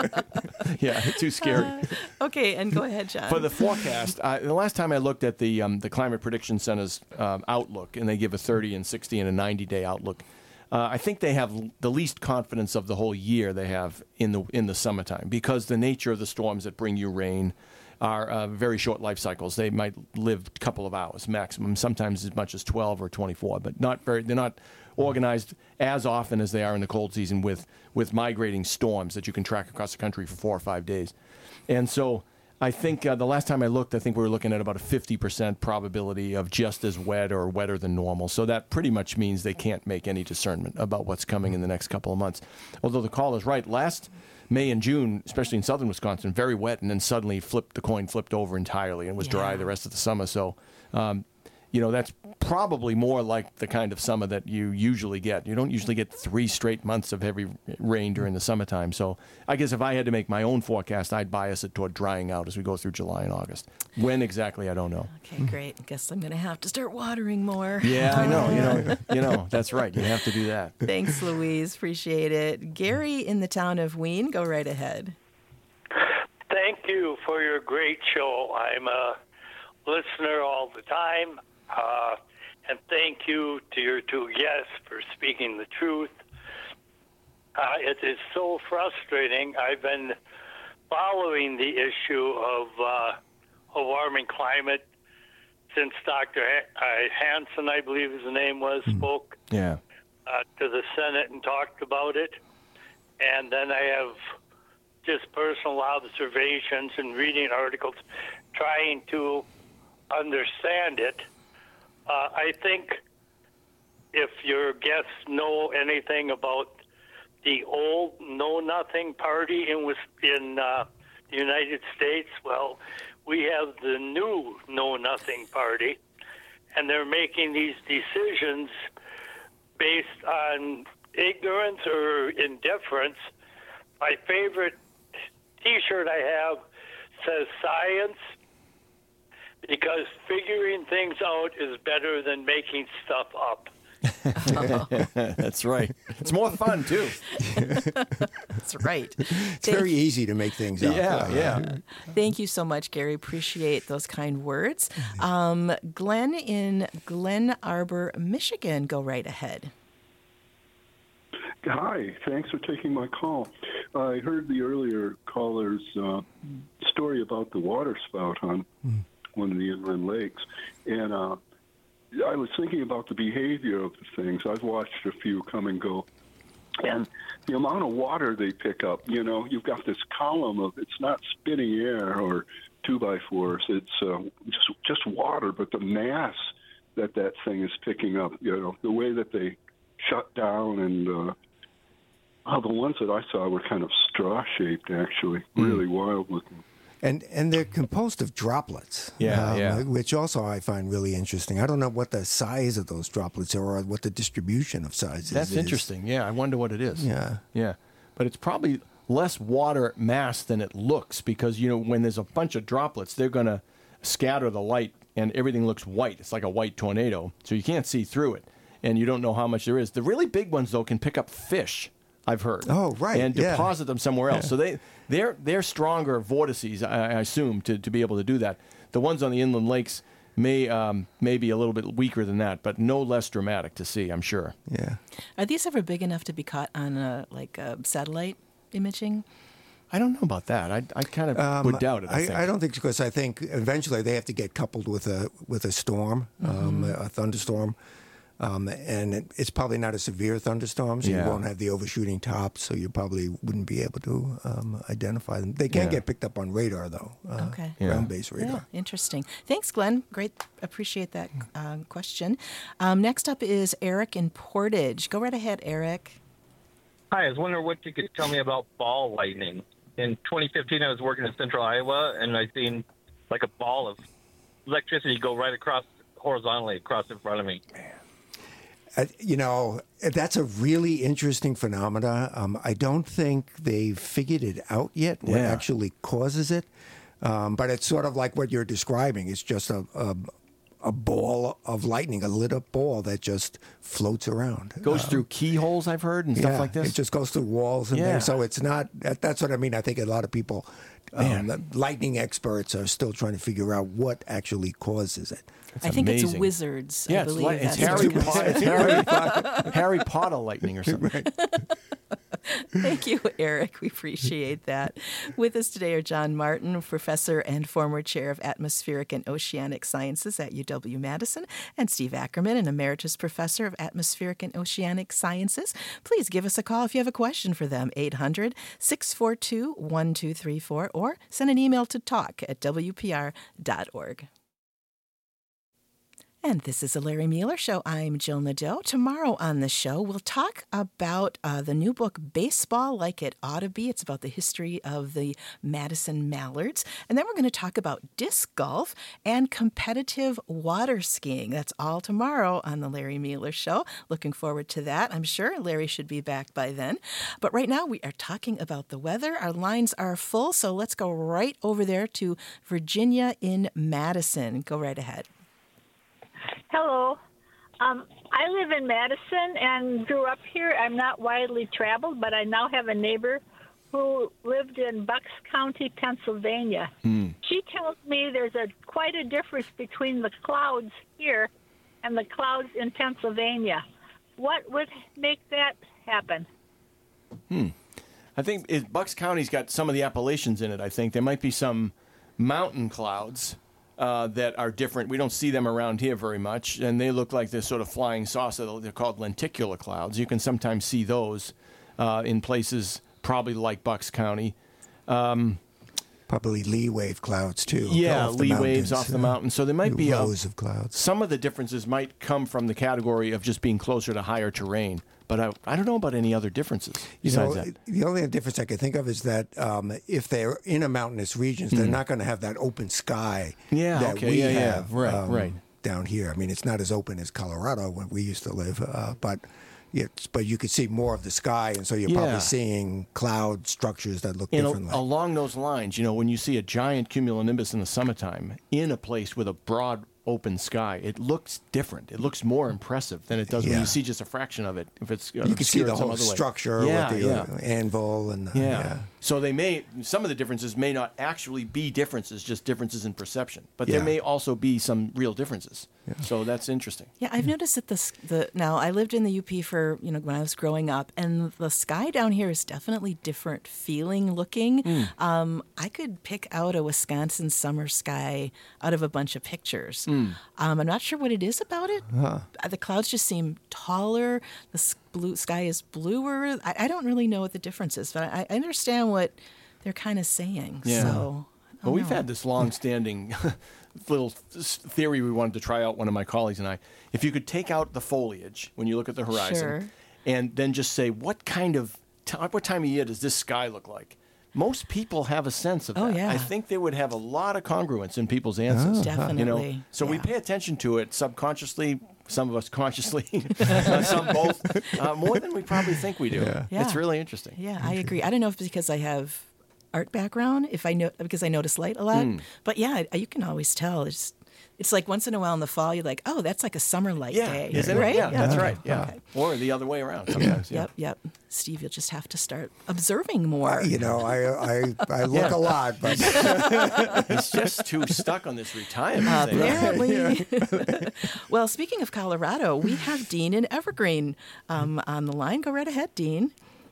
Too scary. Okay, and go ahead, John. For the forecast, the last time I looked at the Climate Prediction Center's outlook, and they give a 30 and 60 and a 90-day outlook, I think they have the least confidence of the whole year they have in the summertime, because the nature of the storms that bring you rain are very short life cycles. They might live a couple of hours maximum, sometimes as much as 12 or 24, but they're not organized as often as they are in the cold season with migrating storms that you can track across the country for 4 or 5 days. And so I think the last time I looked, I think we were looking at about a 50% probability of just as wet or wetter than normal. So that pretty much means they can't make any discernment about what's coming in the next couple of months. Although the call is right. Last May and June, especially in southern Wisconsin, very wet, and then suddenly the coin flipped over entirely and was dry the rest of the summer. So, that's probably more like the kind of summer that you usually get. You don't usually get 3 straight months of heavy rain during the summertime. So I guess if I had to make my own forecast, I'd bias it toward drying out as we go through July and August. When exactly, I don't know. Okay, great. I guess I'm going to have to start watering more. Yeah, I know. That's right. You have to do that. Thanks, Louise. Appreciate it. Gary in the town of Wien, go right ahead. Thank you for your great show. I'm a listener all the time. And thank you to your 2 guests for speaking the truth. It is so frustrating. I've been following the issue of a warming climate since Dr. Hansen, I believe his name was, spoke to the Senate and talked about it. and then I have just personal observations and reading articles, trying to understand it. I think if your guests know anything about the old Know Nothing Party in the United States, well, we have the new Know Nothing Party, and they're making these decisions based on ignorance or indifference. My favorite T-shirt I have says science, because figuring things out is better than making stuff up. That's right. It's more fun, too. That's right. It's very easy to make things up. Yeah. Thank you so much, Gary. Appreciate those kind words. Glenn in Glen Arbor, Michigan, go right ahead. Hi, thanks for taking my call. I heard the earlier caller's story about the water spout on one of the inland lakes, and I was thinking about the behavior of the things. I've watched a few come and go, and the amount of water they pick up. You've got this column of, it's not spinning air or 2x4s, it's just water, but the mass that thing is picking up, the way that they shut down, and the ones that I saw were kind of straw-shaped, actually, really wild looking. And they're composed of droplets, which also I find really interesting. I don't know what the size of those droplets are or what the distribution of sizes is. That's interesting. Yeah, I wonder what it is. Yeah. But it's probably less water mass than it looks, because, when there's a bunch of droplets, they're going to scatter the light and everything looks white. It's like a white tornado, so you can't see through it, and you don't know how much there is. The really big ones, though, can pick up fish, I've heard. Oh, right. And deposit them somewhere else. So they're stronger vortices, I assume, to be able to do that. The ones on the inland lakes may be a little bit weaker than that, but no less dramatic to see, I'm sure. Yeah. Are these ever big enough to be caught on a satellite imaging? I don't know about that. I kind of would doubt it. I don't think, because I think eventually they have to get coupled with a storm, a thunderstorm. And it's probably not a severe thunderstorm, so you won't have the overshooting tops, so you probably wouldn't be able to identify them. They can get picked up on radar, though. Ground-based radar. Yeah, interesting. Thanks, Glenn. Great. Appreciate that question. Next up is Eric in Portage. Go right ahead, Eric. Hi, I was wondering what you could tell me about ball lightning. In 2015, I was working in central Iowa, and I seen like a ball of electricity go right horizontally across in front of me. That's a really interesting phenomena. I don't think they've figured it out yet, what actually causes it. But it's sort of like what you're describing. It's just a ball of lightning, a lit up ball that just floats around. Goes through keyholes, I've heard, and stuff like this? It just goes through walls and there. So it's not, that's what I mean. I think a lot of people, lightning experts, are still trying to figure out what actually causes it. I think it's wizards. Yeah, I believe it's Harry Potter lightning or something. Right. Thank you, Eric. We appreciate that. With us today are John Martin, professor and former chair of atmospheric and oceanic sciences at UW-Madison, and Steve Ackerman, an emeritus professor of atmospheric and oceanic sciences. Please give us a call if you have a question for them, 800-642-1234, or send an email to talk@wpr.org. And this is the Larry Mueller Show. I'm Jill Nadeau. Tomorrow on the show, we'll talk about the new book, Baseball Like It Ought to Be. It's about the history of the Madison Mallards. And then we're going to talk about disc golf and competitive water skiing. That's all tomorrow on the Larry Mueller Show. Looking forward to that. I'm sure Larry should be back by then. But right now, we are talking about the weather. Our lines are full, so let's go right over there to Virginia in Madison. Go right ahead. Hello. I live in Madison and grew up here. I'm not widely traveled, but I now have a neighbor who lived in Bucks County, Pennsylvania. She tells me there's quite a difference between the clouds here and the clouds in Pennsylvania. What would make that happen? I think Bucks County's got some of the Appalachians in it, I think. There might be some mountain clouds that are different. We don't see them around here very much, and they look like this sort of flying saucer. They're called lenticular clouds. You can sometimes see those. in places probably like Bucks County. Probably lee wave clouds too. Yeah, lee waves off the mountain. So there might be rows of clouds. Some of the differences might come from the category of just being closer to higher terrain. But I don't know about any other differences besides that. The only difference I can think of is that if they're in a mountainous regions, they're not going to have that open sky that we have right. down here. I mean, it's not as open as Colorado where we used to live, but you could see more of the sky, and so you're probably seeing cloud structures that look differently. Along those lines, when you see a giant cumulonimbus in the summertime in a place with a broad open sky, it looks different. It looks more impressive than it does when you see just a fraction of it. If it's you can see the whole structure with the anvil and So some of the differences may not actually be differences, just differences in perception. But there may also be some real differences. Yeah. So that's interesting. Yeah, I've noticed that now I lived in the UP for when I was growing up, and the sky down here is definitely different feeling, looking. I could pick out a Wisconsin summer sky out of a bunch of pictures. I'm not sure what it is about it. The clouds just seem taller. The blue sky is bluer. I don't really know what the difference is, but I understand what they're kind of saying. Yeah. So, well, we've had this long-standing little theory we wanted to try out, one of my colleagues and I. If you could take out the foliage when you look at the horizon and then just say, what time of year does this sky look like? Most people have a sense of that. Yeah. I think they would have a lot of congruence in people's answers. Definitely. So we pay attention to it subconsciously, some of us consciously, some both, more than we probably think we do. Yeah. It's really interesting. Yeah, I agree. I don't know if it's because I have art background, because I notice light a lot. But yeah, you can always tell. It's like once in a while in the fall, you're like, oh, that's like a summer light day. Isn't right? It? Yeah, that's right. Yeah. Okay. Or the other way around sometimes. Yep. Steve, you'll just have to start observing more. I look a lot, but he's just too stuck on this retirement thing. Apparently. Well, speaking of Colorado, we have Dean in Evergreen on the line. Go right ahead, Dean.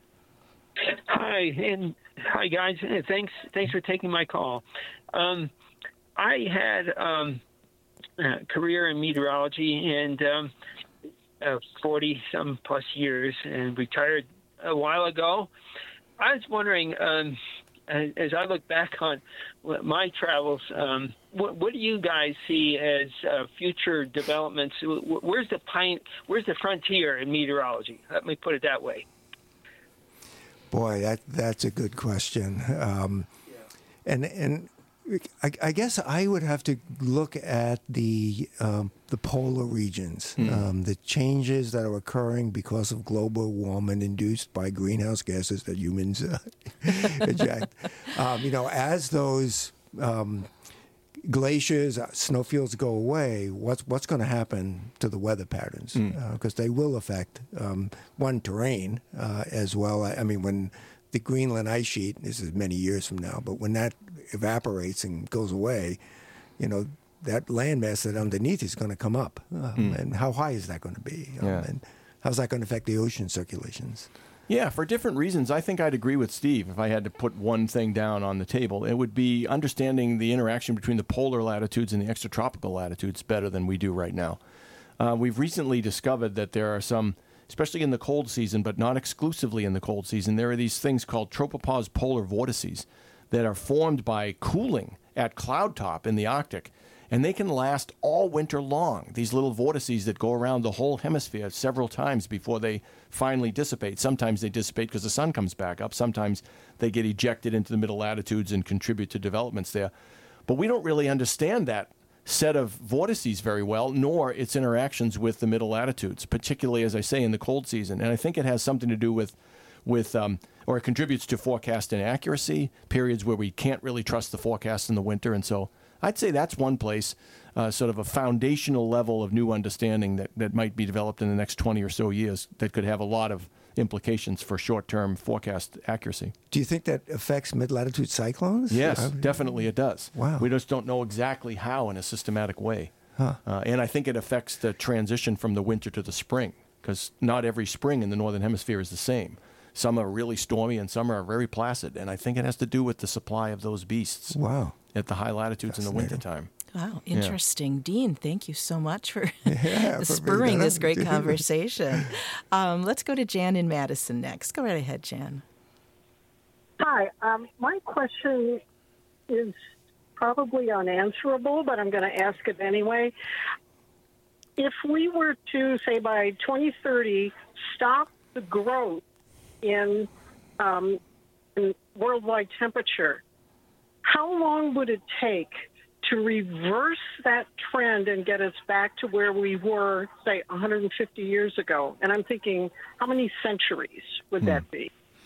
Hi guys. Thanks for taking my call. I had a career in meteorology and 40 some plus years, and retired a while ago. I was wondering, as I look back on my travels, what do you guys see as future developments? Where's the frontier in meteorology? Let me put it that way. Boy, that's a good question. And I guess I would have to look at the polar regions, the changes that are occurring because of global warming induced by greenhouse gases that humans eject. As those glaciers, snowfields go away, what's going to happen to the weather patterns? Because they will affect terrain as well. I mean, when the Greenland ice sheet, this is many years from now, but when that evaporates and goes away, that landmass that underneath is going to come up. And how high is that going to be? And how's that going to affect the ocean circulations? Yeah, for different reasons, I think I'd agree with Steve. If I had to put one thing down on the table, it would be understanding the interaction between the polar latitudes and the extratropical latitudes better than we do right now. We've recently discovered that there are some, especially in the cold season, but not exclusively in the cold season, there are these things called tropopause polar vortices that are formed by cooling at cloud top in the Arctic. And they can last all winter long, these little vortices that go around the whole hemisphere several times before they finally dissipate. Sometimes they dissipate because the sun comes back up. Sometimes they get ejected into the middle latitudes and contribute to developments there. But we don't really understand that set of vortices very well, nor its interactions with the middle latitudes, particularly, as I say, in the cold season. And I think it has something to do with or it contributes to forecast inaccuracy, periods where we can't really trust the forecast in the winter. And so I'd say that's one place, sort of a foundational level of new understanding that might be developed in the next 20 or so years that could have a lot of implications for short-term forecast accuracy. Do you think that affects mid-latitude cyclones? Yes, definitely it does. Wow. We just don't know exactly how in a systematic way. And I think it affects the transition from the winter to the spring, because not every spring in the Northern Hemisphere is the same. Some are really stormy and some are very placid. And I think it has to do with the supply of those beasts at the high latitudes in the wintertime. Wow, interesting. Dean, thank you so much for for spurring this great Dean. conversation. Let's go to Jan in Madison next. Go right ahead, Jan. Hi. My question is probably unanswerable, but I'm going to ask it anyway. If we were to, say, by 2030, stop the growth in worldwide temperature, how long would it take to reverse that trend and get us back to where we were, say, 150 years ago? And I'm thinking, how many centuries would that be?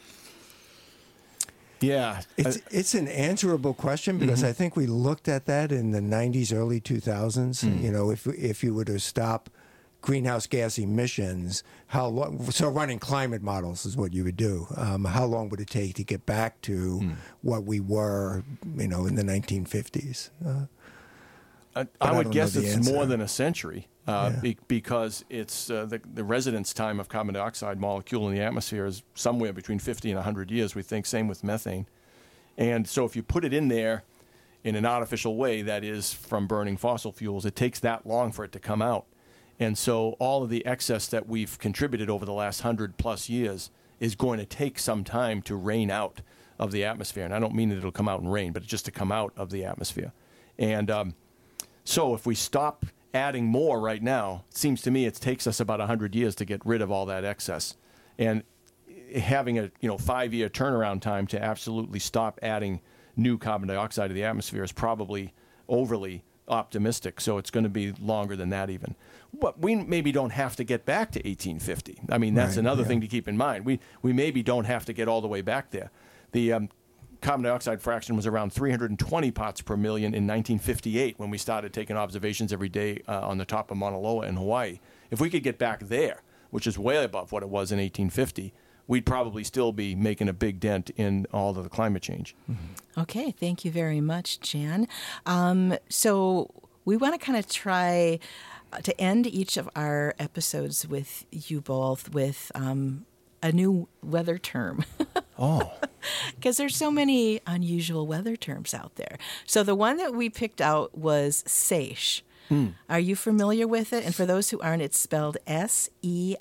Yeah. It's an answerable question because I think we looked at that in the 90s, early 2000s. You know, if you were to stop greenhouse gas emissions, how long? So running climate models is what you would do. How long would it take to get back to what we were, you know, in the 1950s? I would guess it's more than a century because it's the residence time of carbon dioxide molecule in the atmosphere is somewhere between 50 and 100 years, we think. Same with methane. And so if you put it in there in an artificial way, that is from burning fossil fuels, it takes that long for it to come out. And so all of the excess that we've contributed over the last 100+ years is going to take some time to rain out of the atmosphere. And I don't mean that it'll come out in rain, but just to come out of the atmosphere. And so if we stop adding more right now, it seems to me it takes us about 100 years to get rid of all that excess. And having a 5-year turnaround time to absolutely stop adding new carbon dioxide to the atmosphere is probably overly optimistic. So it's going to be longer than that even. But we maybe don't have to get back to 1850. I mean, that's another thing to keep in mind. We maybe don't have to get all the way back there. The carbon dioxide fraction was around 320 parts per million in 1958 when we started taking observations every day on the top of Mauna Loa in Hawaii. If we could get back there, which is way above what it was in 1850, we'd probably still be making a big dent in all of the climate change. Okay, thank you very much, Jan. So we want to kind of try to end each of our episodes with you both with a new weather term. Oh. Because there's so many unusual weather terms out there. So the one that we picked out was seiche. Are you familiar with it? And for those who aren't, it's spelled Seiche.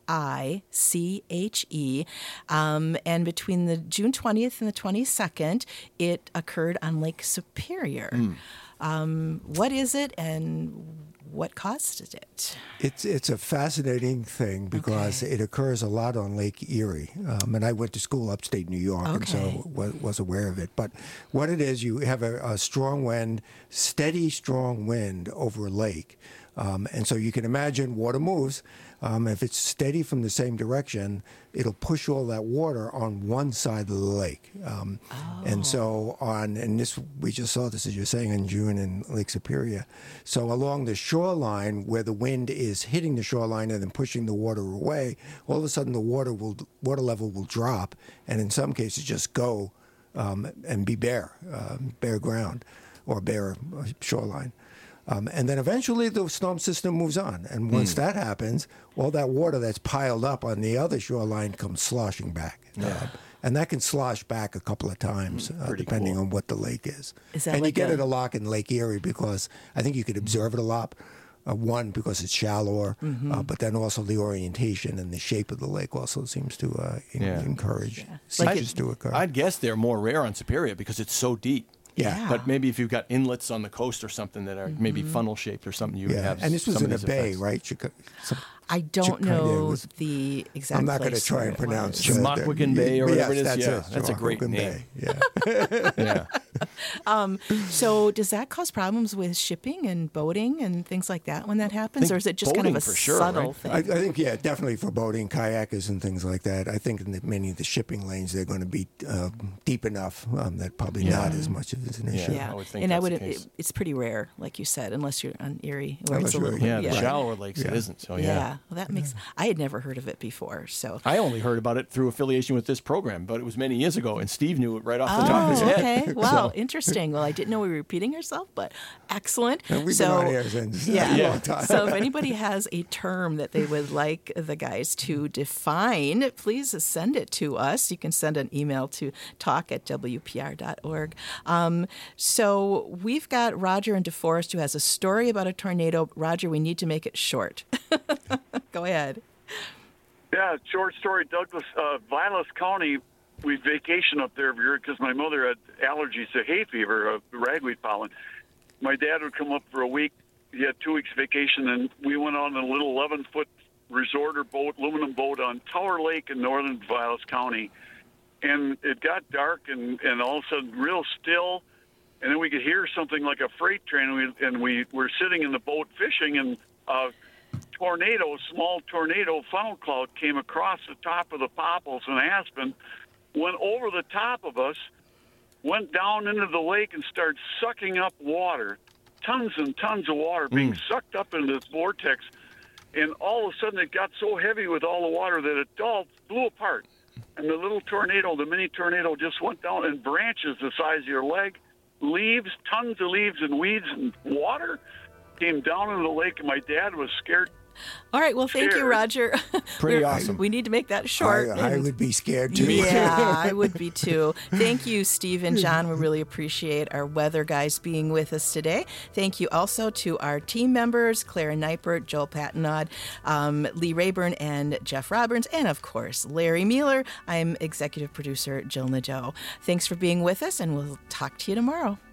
And between the June 20th and the 22nd, it occurred on Lake Superior. What is it and what caused it? It's a fascinating thing because it occurs a lot on Lake Erie. And I went to school upstate New York and so was aware of it. But what it is, you have a strong wind, steady, strong wind over a lake. And so you can imagine water moves. If it's steady from the same direction, it'll push all that water on one side of the lake. And so we just saw this, as you're saying, in June in Lake Superior. So along the shoreline, where the wind is hitting the shoreline and then pushing the water away, all of a sudden the water level will drop, and in some cases just go and be bare ground or bare shoreline. And then eventually the storm system moves on. And once that happens, all that water that's piled up on the other shoreline comes sloshing back. And that can slosh back a couple of times, depending on what the lake is. And you get it a lot in Lake Erie because I think you could observe it a lot. One, because it's shallower, but then also the orientation and the shape of the lake also seems to encourage seiches to occur. I'd guess they're more rare on Superior because it's so deep. Yeah. But maybe if you've got inlets on the coast or something that are maybe funnel shaped or something, you would have. And this was in a bay, effects. Right? I don't know the exact. I'm not going to place try where and it pronounce was. Chamaquacan Bay or whatever it is. That's a great Chamaquacan name. Bay. Yeah. So does that cause problems with shipping and boating and things like that when that happens? Or is it just kind of a subtle thing? I think, definitely for boating, kayakers and things like that. I think in many of the shipping lanes, they're going to be deep enough that probably not as much of an issue. Yeah, it's pretty rare, like you said, unless you're on Erie. Where Unless it's a little you're- the shallower lakes it isn't. So well, that makes. I had never heard of it before, so I only heard about it through affiliation with this program, but it was many years ago, and Steve knew it right off the top of his head. Okay, wow, interesting. Well, I didn't know we were repeating ourselves, but excellent. And we've been on air since a long time. So if anybody has a term that they would like the guys to define, please send it to us. You can send an email to talk@wpr.org. So we've got Roger in DeForest who has a story about a tornado. Roger, we need to make it short. Go ahead. Yeah, short story. Douglas, Vilas County, we vacation up there every year because my mother had allergies to hay fever, ragweed pollen. My dad would come up for a week. He had 2 weeks vacation, and we went on a little 11-foot resorter boat, aluminum boat on Tower Lake in northern Vilas County. And it got dark and all of a sudden real still. And then we could hear something like a freight train, and we were sitting in the boat fishing, and a small tornado funnel cloud came across the top of the popples in Aspen, went over the top of us, went down into the lake and started sucking up water, tons and tons of water being sucked up into this vortex. And all of a sudden it got so heavy with all the water that it all blew apart. And the little tornado, the mini tornado, just went down, and branches the size of your leg, leaves, tons of leaves and weeds and water came down into the lake, and my dad was scared. All right. Well, thank you, Roger. Pretty awesome. We need to make that short. I would be scared too. Yeah, I would be too. Thank you, Steve and John. We really appreciate our weather guys being with us today. Thank you also to our team members, Clara Neipert, Joel Pattinaud, Lee Rayburn, and Jeff Roberts, and of course, Larry Mueller. I'm executive producer Jill Nadeau. Thanks for being with us, and we'll talk to you tomorrow.